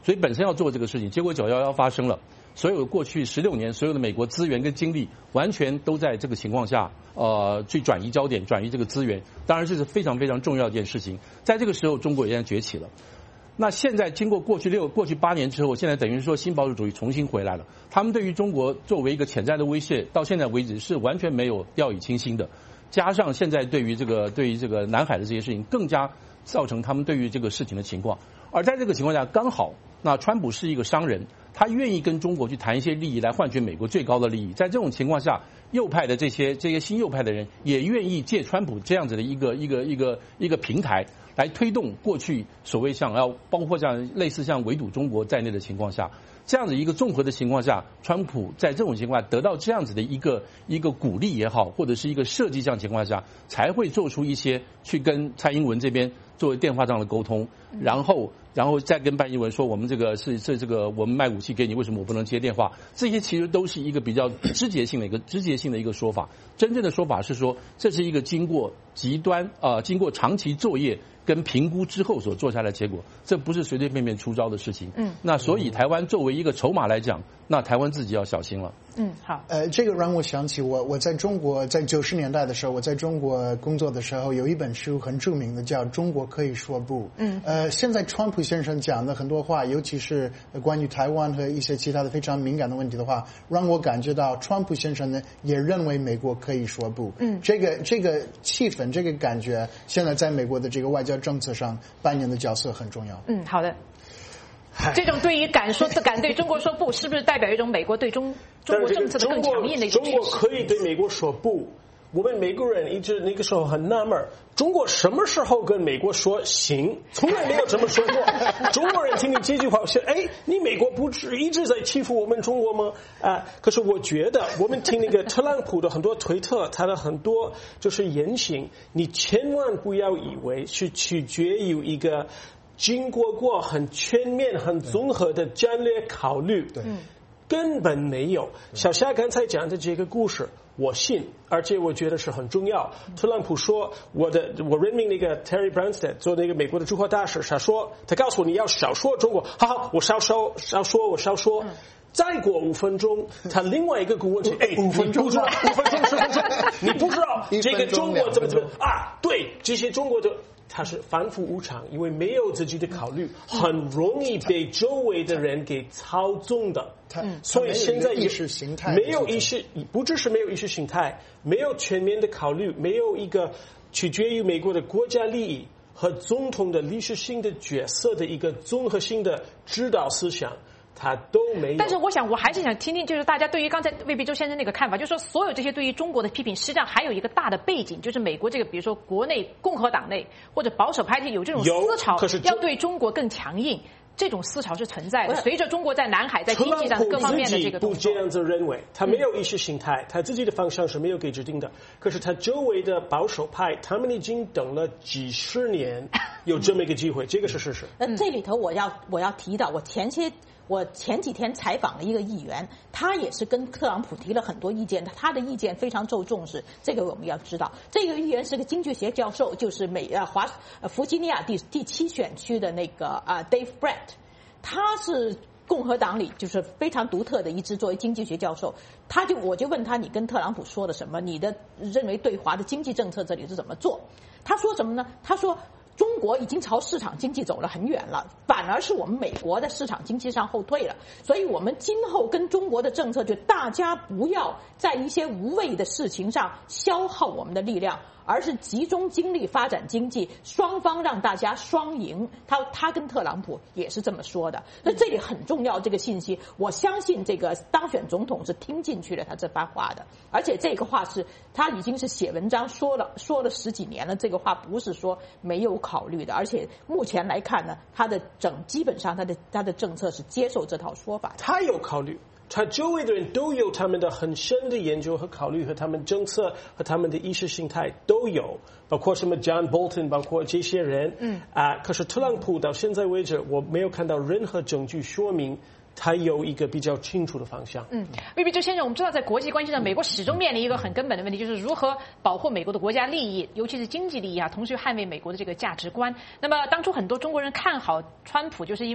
[SPEAKER 4] 所以本身要做这个事情，结果911发生了，所有过去16年所有的美国资源跟精力完全都在这个情况下，去转移焦点，转移这个资源。当然这是非常非常重要的一件事情。在这个时候，中国也在崛起了。那现在经过过去8年之后，现在等于说新保守主义重新回来了。他们对于中国作为一个潜在的威胁，到现在为止是完全没有掉以轻心的。加上现在对于这个南海的这些事情，更加造成他们对于这个事情的情况。而在这个情况下，刚好那川普是一个商人，他愿意跟中国去谈一些利益来换取美国最高的利益。在这种情况下，右派的这些新右派的人也愿意借川普这样子的一个平台，来推动过去所谓想要包括像类似像围堵中国在内的情况下，这样的一个综合的情况下，川普在这种情况下得到这样子的一个鼓励也好，或者是一个设计这样情况下，才会做出一些去跟蔡英文这边作为电话上的沟通，然后再跟蔡英文说我们这个是这个我们卖武器给你，为什么我不能接电话？这些其实都是一个比较直接性的一个说法。真正的说法是说，这是一个经过经过长期作业跟评估之后所做下来的结果，这不是随随便便出招的事情。那所以台湾作为一个筹码来讲，那台湾自己要小心了。
[SPEAKER 1] 好。
[SPEAKER 2] 这个让我想起我在中国在90年代的时候，我在中国工作的时候，有一本书很著名的叫《中国可以说不》。现在川普先生讲的很多话，尤其是关于台湾和一些其他的非常敏感的问题的话，让我感觉到川普先生呢也认为美国可以说不。这个气氛，这个感觉，现在在美国的这个外交政策上扮演的角色很重要。
[SPEAKER 1] 好的。这种对于敢对中国说不，是不是代表一种美国对中国政策的更强硬的一种趋势？
[SPEAKER 3] 中国可以对美国说不。我们美国人一直那个时候很纳闷，中国什么时候跟美国说行？从来没有这么说过。中国人听你这句话说，你美国不是一直在欺负我们中国吗？可是我觉得我们听那个特朗普的很多推特，他的很多就是言行，你千万不要以为是取决于一个经过很全面、很综合的战略考虑。根本没有。小夏刚才讲的这个故事，我信，而且我觉得是很重要。特朗普说我任命那个 Terry Branstad 做那个美国的驻华大使，他告诉我你要少说中国，好，我少说。再过5分钟，他另外一个顾问说：“5分钟，5分钟，10分钟，你不知道这个中国怎么啊？对，这些中国的。”他是反复无常，因为没有自己的考虑，很容易被周围的人给操纵的。所以现在
[SPEAKER 2] 意识形态
[SPEAKER 3] 没有意识，不只是没有意识形态，没有全面的考虑，没有一个取决于美国的国家利益和总统的历史性的角色的一个综合性的指导思想。他都没有。
[SPEAKER 1] 但是我还是想听听，就是大家对于刚才魏必洲先生那个看法，就是说所有这些对于中国的批评，实际上还有一个大的背景，就是美国这个，比如说国内共和党内或者保守派有这种思潮，要对中国更强硬。这种思潮是存在的，随着中国在南海、在经济上各方面的这个动作。
[SPEAKER 3] 不这样子认为，他没有意识形态，他自己的方向是没有给指定的。可是他周围的保守派，他们已经等了几十年，有这么一个机会，这个是事实。
[SPEAKER 5] 这里头我要提到，我前几天采访了一个议员，他也是跟特朗普提了很多意见，他的意见非常受重视。这个我们要知道，这个议员是个经济学教授，就是弗吉尼亚第7选区的那个Dave Brett， 他是共和党里就是非常独特的一支，作为经济学教授，我就问他，你跟特朗普说了什么？你的认为对华的经济政策这里是怎么做？他说什么呢？他说中国已经朝市场经济走了很远了，反而是我们美国在市场经济上后退了，所以我们今后跟中国的政策就大家不要在一些无谓的事情上消耗我们的力量，而是集中精力发展经济，双方让大家双赢。他跟特朗普也是这么说的，所以这里很重要，这个信息我相信这个当选总统是听进去了他这番话的，而且这个话是他已经是写文章说了10几年了，这个话不是说没有考虑的，而且目前来看呢，基本上他的政策是接受这套说法的。
[SPEAKER 3] 他有考虑，他周围的人都有他们的很深的研究和考虑，和他们政策和他们的意识形态都有，包括什么 John Bolton， 包括这些人。可是特朗普到现在为止，我没有看到任何证据说明他有一个比较清楚的方向。
[SPEAKER 1] 魏必洲先生，我们知道在国际关系上，美国始终面临一个很根本的问题，就是如何保护美国的国家利益，尤其是经济利益同时捍卫美国的这个价值观。那么当初很多中国人看好川普，就是因为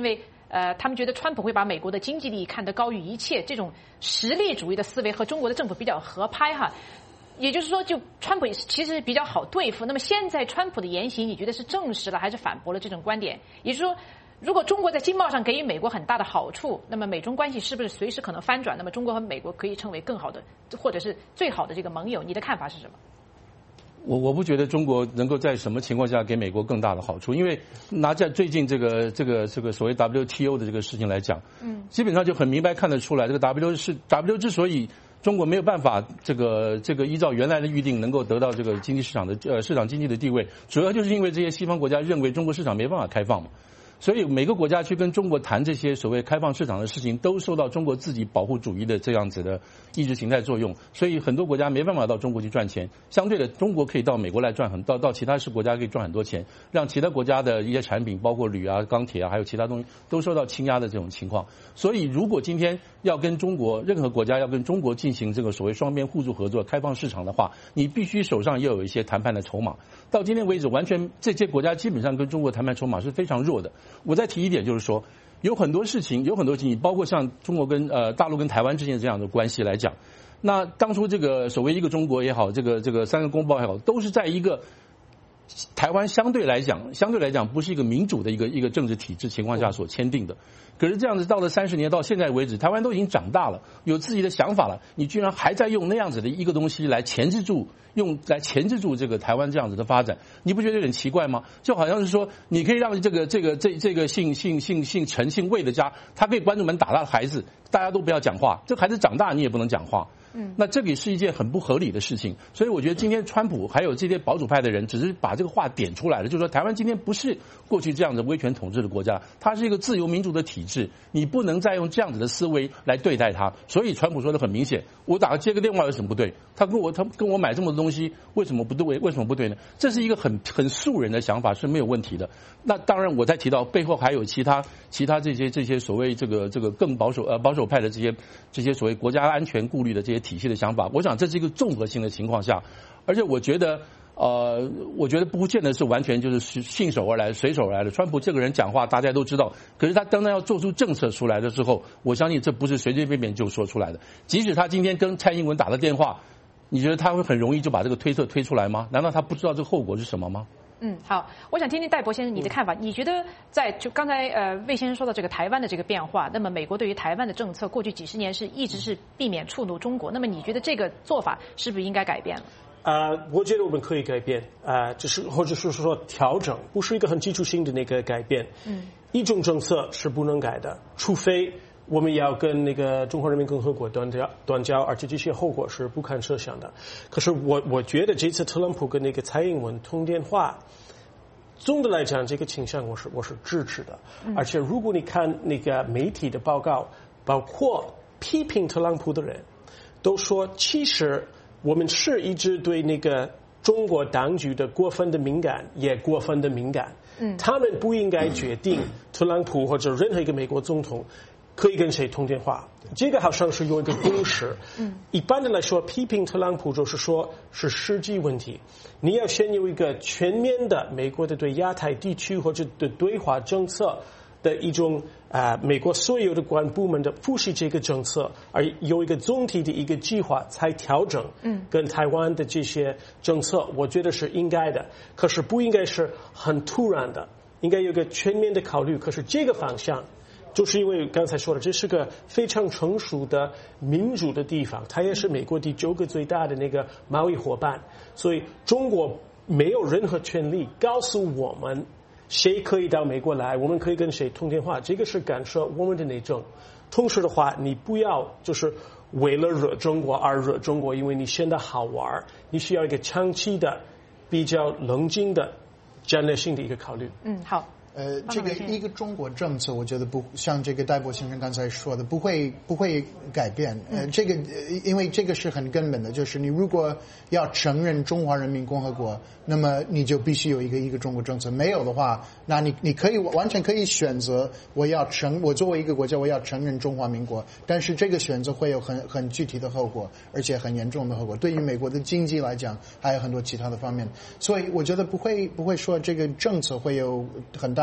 [SPEAKER 1] 他们觉得川普会把美国的经济利益看得高于一切，这种实力主义的思维和中国的政府比较合拍哈。也就是说，就川普其实比较好对付。那么现在川普的言行，你觉得是证实了还是反驳了这种观点？也就是说，如果中国在经贸上给予美国很大的好处，那么美中关系是不是随时可能翻转？那么中国和美国可以成为更好的，或者是最好的这个盟友？你的看法是什么？
[SPEAKER 4] 我不觉得中国能够在什么情况下给美国更大的好处，因为拿在最近这个所谓 WTO 的这个事情来讲，基本上就很明白看得出来，这个 W 之所以中国没有办法这个依照原来的预定能够得到这个经济市场的市场经济的地位，主要就是因为这些西方国家认为中国市场没办法开放嘛。所以每个国家去跟中国谈这些所谓开放市场的事情，都受到中国自己保护主义的这样子的意识形态作用，所以很多国家没办法到中国去赚钱。相对的，中国可以到美国来赚到其他国家可以赚很多钱，让其他国家的一些产品，包括铝啊、钢铁啊，还有其他东西都受到倾压的这种情况。所以，如果今天要跟中国任何国家要跟中国进行这个所谓双边互助合作、开放市场的话，你必须手上要有一些谈判的筹码。到今天为止，完全这些国家基本上跟中国谈判筹码是非常弱的。我再提一点，就是说有很多事情，包括像中国跟大陆跟台湾之间的这样的关系来讲，那当初这个所谓一个中国也好，这个三个公报也好，都是在一个台湾相对来讲不是一个民主的一个政治体制情况下所签订的。可是这样子到了30年到现在为止，台湾都已经长大了，有自己的想法了，你居然还在用那样子的一个东西来钳制住这个台湾这样子的发展，你不觉得有点奇怪吗？就好像是说，你可以让这个姓陈姓魏的家，他可以关着门打他的孩子，大家都不要讲话，这孩子长大你也不能讲话。那这个是一件很不合理的事情，所以我觉得今天川普还有这些保守派的人，只是把这个话点出来了，就是说台湾今天不是过去这样的威权统治的国家，它是一个自由民主的体制，你不能再用这样子的思维来对待它。所以川普说的很明显，我接个电话有什么不对？他跟我买这么多东西，为什么不对呢？这是一个很素人的想法，是没有问题的。那当然，我再提到背后还有其他这些所谓这个更保守派的这些所谓国家安全顾虑的这些体系的想法，我想这是一个综合性的情况下，而且我觉得不见得是完全就是信手而来、随手而来的。川普这个人讲话大家都知道，可是他当他要做出政策出来的时候，我相信这不是随随便便就说出来的。即使他今天跟蔡英文打了电话，你觉得他会很容易就把这个推测推出来吗？难道他不知道这个后果是什么吗？
[SPEAKER 1] 好，我想听听戴博先生你的看法。你觉得就刚才魏先生说到这个台湾的这个变化，那么美国对于台湾的政策过去几十年一直是避免触怒中国，那么你觉得这个做法是不是应该改变了？
[SPEAKER 3] 我觉得我们可以改变，或者是说调整，不是一个很基础性的那个改变。一种政策是不能改的，除非我们要跟那个中华人民共和国断交，而且这些后果是不堪设想的。可是我觉得这次特朗普跟那个蔡英文通电话，总的来讲这个倾向我是支持的。而且如果你看那个媒体的报告，包括批评特朗普的人，都说其实我们是一直对那个中国当局的过分的敏感，也过分的敏感。他们不应该决定特朗普或者任何一个美国总统可以跟谁通电话，这个好像是有一个公式。一般的来说，批评特朗普就是说是实际问题，你要先有一个全面的美国的对亚太地区或者的对华政策的一种美国所有的管部门的复习这个政策，而有一个总体的一个计划才调整跟台湾的这些政策，我觉得是应该的。可是不应该是很突然的，应该有个全面的考虑。可是这个方向就是因为刚才说的，这是个非常成熟的民主的地方，它也是美国第9个最大的那个贸易伙伴，所以中国没有任何权利告诉我们谁可以到美国来，我们可以跟谁通电话，这个是干涉我们的内政。同时的话，你不要就是为了惹中国而惹中国，因为你现在好玩，你需要一个长期的、比较冷静的战略性的一个考虑。
[SPEAKER 1] 好。
[SPEAKER 2] 这个一个中国政策，我觉得不像这个戴博先生刚才说的，不会改变。这个因为这个是很根本的，就是你如果要承认中华人民共和国，那么你就必须有一个中国政策。没有的话，那你可以完全可以选择我作为一个国家我要承认中华民国，但是这个选择会有很具体的后果，而且很严重的后果。对于美国的经济来讲，还有很多其他的方面，所以我觉得不会说这个政策会有很大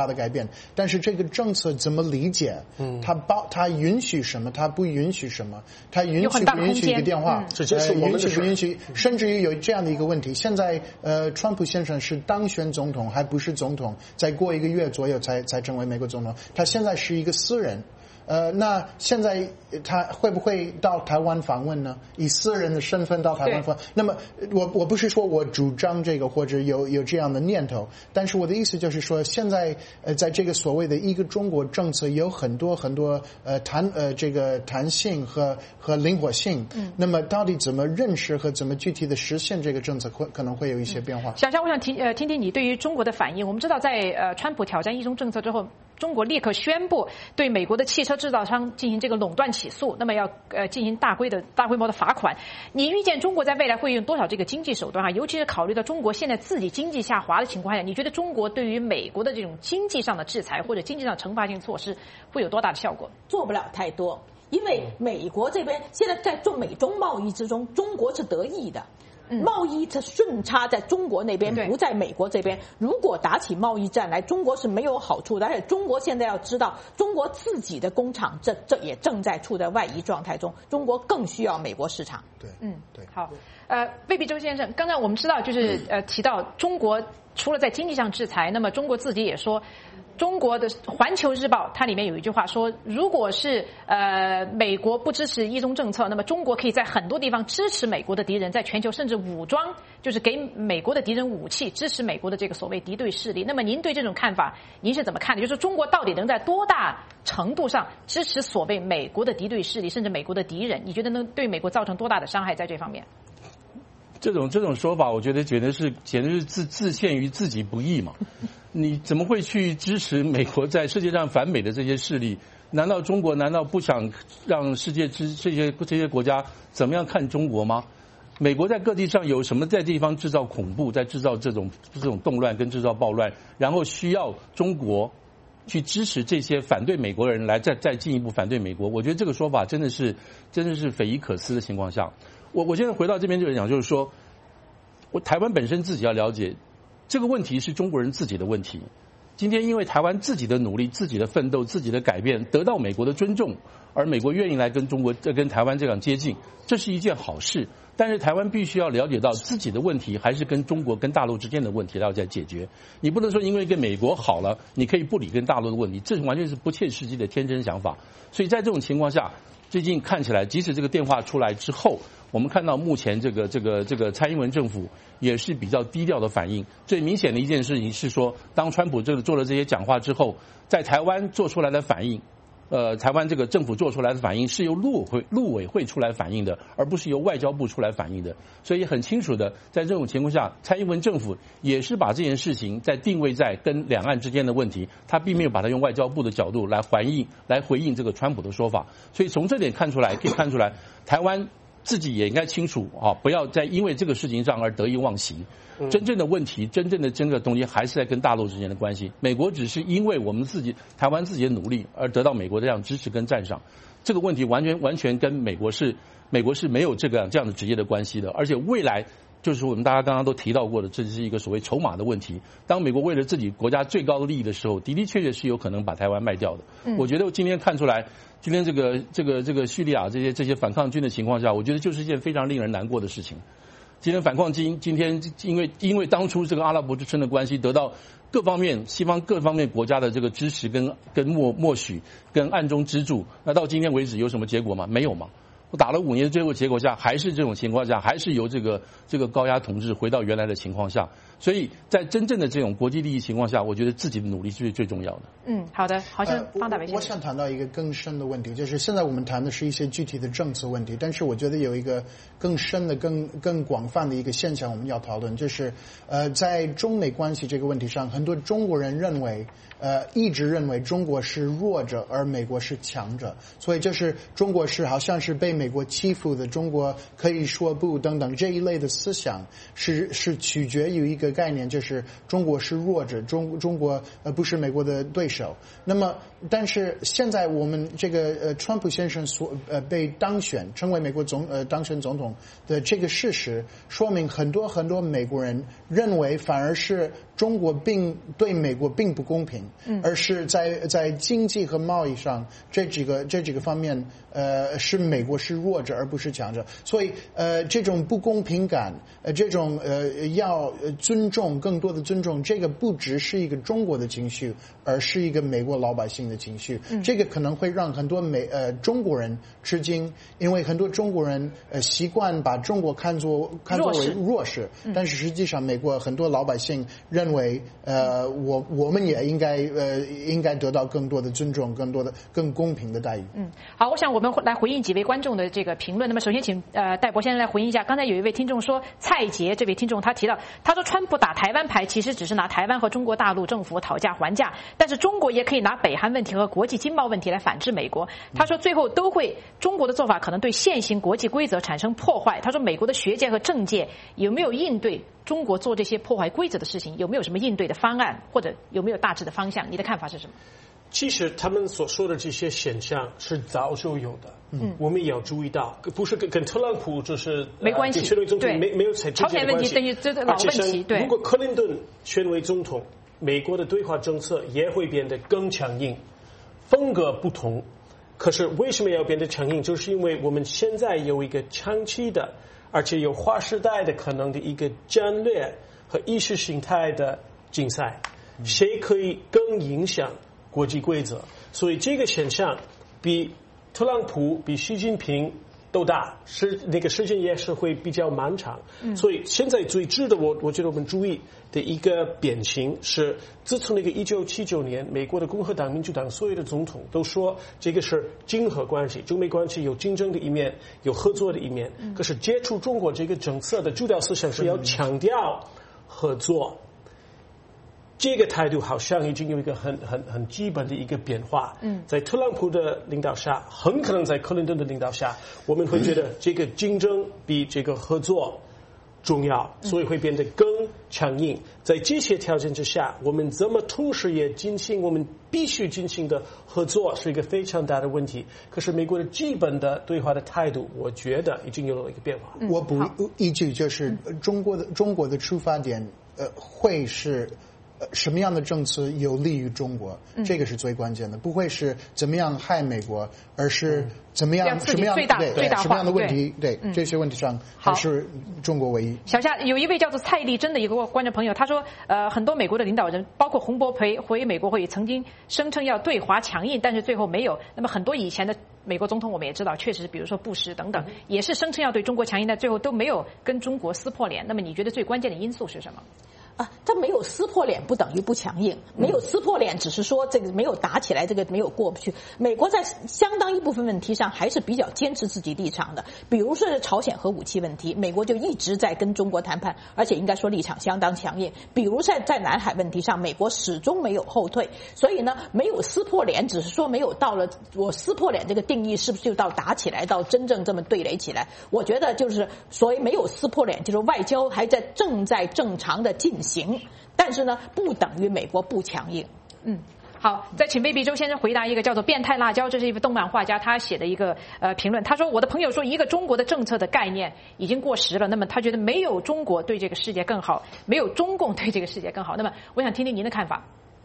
[SPEAKER 2] 大的改变。但是这个政策怎么理解？他允许什么？他不允许什么？他允许不允许一个电话？允许不允许？甚至于有这样的一个问题：现在川普先生是当选总统，还不是总统，再过1个月左右才成为美国总统。他现在是一个私人。那现在他会不会到台湾访问呢？以私人的身份到台湾访问？那么我不是说我主张这个或者有这样的念头，但是我的意思就是说，现在在这个所谓的一个中国政策有很多这个弹性和灵活性。那么到底怎么认识和怎么具体的实现这个政策，可能会有一些变化。
[SPEAKER 1] 小夏，我想听听你对于中国的反应。我们知道，在川普挑战一中政策之后，中国立刻宣布对美国的汽车制造商进行这个垄断起诉，那么要进行大规模的罚款。你预见中国在未来会用多少这个经济手段啊？尤其是考虑到中国现在自己经济下滑的情况下，你觉得中国对于美国的这种经济上的制裁或者经济上惩罚性措施会有多大的效果？
[SPEAKER 5] 做不了太多，因为美国这边现在在做美中贸易之中，中国是得益的。贸易的顺差在中国那边，不在美国这边。如果打起贸易战来，中国是没有好处的。而且中国现在要知道，中国自己的工厂这也正在处在外移状态中，中国更需要美国市场。
[SPEAKER 2] 对，
[SPEAKER 1] 对，好。魏必周先生，刚才我们知道就是提到中国除了在经济上制裁，那么中国自己也说。中国的《环球日报》它里面有一句话说，如果是美国不支持一中政策，那么中国可以在很多地方支持美国的敌人，在全球甚至武装，就是给美国的敌人武器，支持美国的这个所谓敌对势力。那么您对这种看法，您是怎么看的？就是中国到底能在多大程度上支持所谓美国的敌对势力，甚至美国的敌人？你觉得能对美国造成多大的伤害在这方面？
[SPEAKER 4] 这种说法，我觉得简直是自陷于自己不义嘛！你怎么会去支持美国在世界上反美的这些势力？难道中国不想让世界这些国家怎么样看中国吗？美国在各地上有什么在地方制造恐怖，在制造这种动乱跟制造暴乱，然后需要中国去支持这些反对美国的人来再进一步反对美国？我觉得这个说法真的是匪夷可思的情况下。我现在回到这边就是讲，就是说，台湾本身自己要了解，这个问题是中国人自己的问题。今天因为台湾自己的努力、自己的奋斗、自己的改变，得到美国的尊重，而美国愿意来跟台湾这样接近，这是一件好事。但是台湾必须要了解到自己的问题还是跟中国跟大陆之间的问题要再解决。你不能说因为跟美国好了，你可以不理跟大陆的问题，这完全是不切实际的天真想法。所以在这种情况下，最近看起来，即使这个电话出来之后，我们看到目前这个蔡英文政府也是比较低调的反应。最明显的一件事情是说，当川普做了这些讲话之后，在台湾做出来的反应，台湾这个政府做出来的反应是由陆委会出来反映的，而不是由外交部出来反映的。所以很清楚的，在这种情况下，蔡英文政府也是把这件事情在定位在跟两岸之间的问题，他并没有把它用外交部的角度来回应这个川普的说法。所以从这点可以看出来，台湾自己也应该清楚啊，不要再因为这个事情上而得意忘形。真正的问题，真正的东西还是在跟大陆之间的关系。美国只是因为我们台湾自己的努力而得到美国的这样支持跟赞赏，这个问题完全跟美国是没有这样的直接的关系的。而且未来就是我们大家刚刚都提到过的，这是一个所谓筹码的问题。当美国为了自己国家最高的利益的时候，的确是有可能把台湾卖掉的。我觉得今天看出来，今天这个叙利亚这些反抗军的情况下，我觉得就是一件非常令人难过的事情。今天反抗军今天因为当初这个阿拉伯之春的关系，得到西方各方面国家的这个支持跟默许跟暗中资助，那到今天为止有什么结果吗？没有嘛。我打了5年，最后结果下还是这种情况下，还是由这个高压统治回到原来的情况下。所以在真正的这种国际利益情况下，我觉得自己的努力是最重要的。
[SPEAKER 1] 好的，好像方大为先生，
[SPEAKER 2] 我想谈到一个更深的问题，就是现在我们谈的是一些具体的政策问题，但是我觉得有一个更深的、更广泛的一个现象我们要讨论，就是在中美关系这个问题上，很多中国人一直认为中国是弱者，而美国是强者，所以就是中国是好像是被美国欺负的，中国可以说不等等这一类的思想是取决于一个概念，就是中国是弱者，中国不是美国的对手。那么但是现在我们这个川普先生被当选成为美国当选总统的这个事实，说明很多美国人认为反而是中国对美国并不公平，而是在经济和贸易上这几个方面，是美国是弱者而不是强者，所以这种不公平感，这种要尊重更多的尊重，这个不只是一个中国的情绪，而是一个美国老百姓的情绪，这个可能会让很多中国人吃惊，因为很多中国人习惯把中国看作为弱势，但是实际上美国很多老百姓认为我们也应该得到更多的尊重，更公平的待遇。
[SPEAKER 1] 好，我想我们来回应几位观众的这个评论。那么首先请戴博先生来回应一下，刚才有一位听众说，蔡杰这位听众他提到，他说川普打台湾牌其实只是拿台湾和中国大陆政府讨价还价，但是中国也可以拿北韩问题和国际经贸问题来反制美国。他说最后中国的做法可能对现行国际规则产生破坏。他说美国的学界和政界有没有应对中国做这些破坏规则的事情，有没有什么应对的方案，或者有没有大致的方向？你的看法是什么？
[SPEAKER 3] 其实他们所说的这些现象是早就有的，我们也要注意到，不是跟特朗普就是
[SPEAKER 1] 没关系，
[SPEAKER 3] 选为总统没有太直接的关系。
[SPEAKER 1] 朝鲜问题等于这个老问题，对。
[SPEAKER 3] 如果克林顿选为总统，美国的对华政策也会变得更强硬，风格不同。可是为什么要变得强硬？就是因为我们现在有一个长期的，而且有划时代的可能的一个战略和意识形态的竞赛，谁可以更影响国际规则？所以这个现象比特朗普、比习近平都大，那个时间也是会比较漫长。所以现在最值得我觉得我们注意的一个变形是，自从那个1979年，美国的共和党、民主党所有的总统都说这个是竞合关系，中美关系有竞争的一面，有合作的一面。可是接触中国这个政策的主导思想是要强调合作。这个态度好像已经有一个很基本的一个变化。在特朗普的领导下，很可能在克林顿的领导下，我们会觉得这个竞争比这个合作重要，所以会变得更强硬。在这些条件之下，我们怎么同时也进行我们必须进行的合作，是一个非常大的问题。可是美国的基本的对华的态度，我觉得已经有了一个变化。
[SPEAKER 2] 我补一句，就是中国的出发点会是什么样的政策有利于中国，这个是最关键的，不会是怎么样害美国，而是怎么样什么样什么样的问题，对这些问题上还是中国唯一。
[SPEAKER 1] 小夏，有一位叫做蔡丽珍的一个观众朋友，他说很多美国的领导人，包括洪博培回美国会曾经声称要对华强硬，但是最后没有。那么很多以前的美国总统我们也知道，确实比如说布什等等，也是声称要对中国强硬，但最后都没有跟中国撕破脸。那么你觉得最关键的因素是什么？
[SPEAKER 5] 他没有撕破脸不等于不强硬，没有撕破脸只是说这个没有打起来，这个没有过不去。美国在相当一部分问题上还是比较坚持自己立场的，比如说朝鲜核武器问题，美国就一直在跟中国谈判，而且应该说立场相当强硬。比如在南海问题上，美国始终没有后退，所以呢，没有撕破脸，只是说没有到了我撕破脸这个定义是不是就到打起来，到真正这么对垒起来？我觉得就是所谓没有撕破脸，就是外交还正在正常的进行，但是呢，不等于美国不强硬。
[SPEAKER 1] 好，再请魏必洲先生回答一个叫做变态辣椒，这是一位动漫画家他写的一个评论。他说，我的朋友说一个中国的政策的概念已经过时了，那么他觉得没有中国对这个世界更好，没有中共对这个世界更好。那么我想听听您的看法。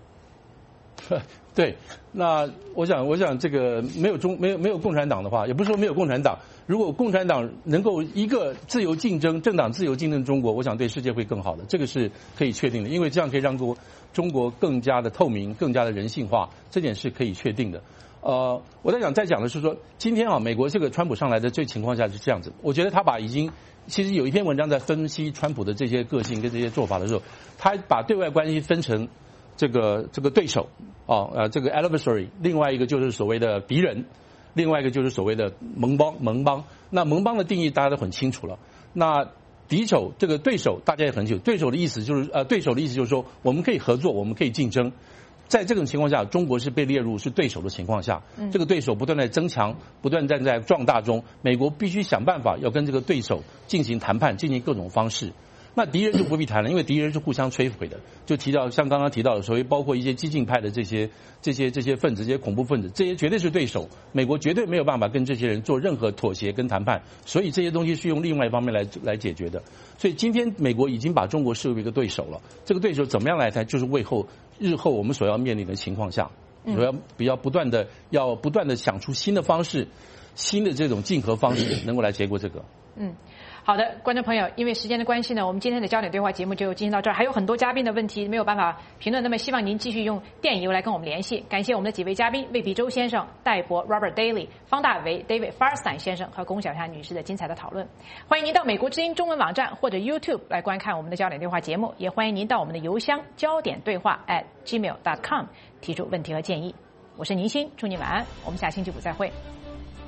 [SPEAKER 4] 对，那我想这个没有共产党的话，也不是说没有共产党，如果共产党能够一个自由竞争，政党自由竞争中国，我想对世界会更好的，这个是可以确定的，因为这样可以让中国更加的透明，更加的人性化，这点是可以确定的。我再讲的是说，今天美国这个川普上来的这情况下是这样子，我觉得他其实有一篇文章在分析川普的这些个性跟这些做法的时候，他把对外关系分成这个对手这个 adversary， 另外一个就是所谓的敌人，另外一个就是所谓的盟邦。那盟邦的定义大家都很清楚了。那敌手这个对手大家也很清楚，对手的意思就是说我们可以合作，我们可以竞争。在这种情况下，中国是被列入是对手的情况下，这个对手不断在增强，不断站在壮大中，美国必须想办法要跟这个对手进行谈判，进行各种方式。 那敌人就不必谈了，因为敌人是互相摧毁的。就提到像刚刚提到的，所谓包括一些激进派的这些分子、这些恐怖分子，这些绝对是对手。美国绝对没有办法跟这些人做任何妥协跟谈判，所以这些东西是用另外一方面来解决的。所以今天美国已经把中国视为一个对手了。这个对手怎么样来谈，就是日后我们所要面临的情况下，要不断的想出新的方式、新的这种竞合方式，能够来结果这个。
[SPEAKER 1] 好的，观众朋友，因为时间的关系呢，我们今天的焦点对话节目就进行到这儿，还有很多嘉宾的问题没有办法评论，那么希望您继续用电邮来跟我们联系。感谢我们的几位嘉宾：魏皮周先生、戴博 Robert Daly、方大为 David Farstein 先生和龚小霞女士的精彩的讨论。欢迎您到美国之音中文网站或者 YouTube 来观看我们的焦点对话节目，也欢迎您到我们的邮箱焦点对话@gmail.com 提出问题和建议。我是宁鑫，祝您晚安，我们下星期五再会。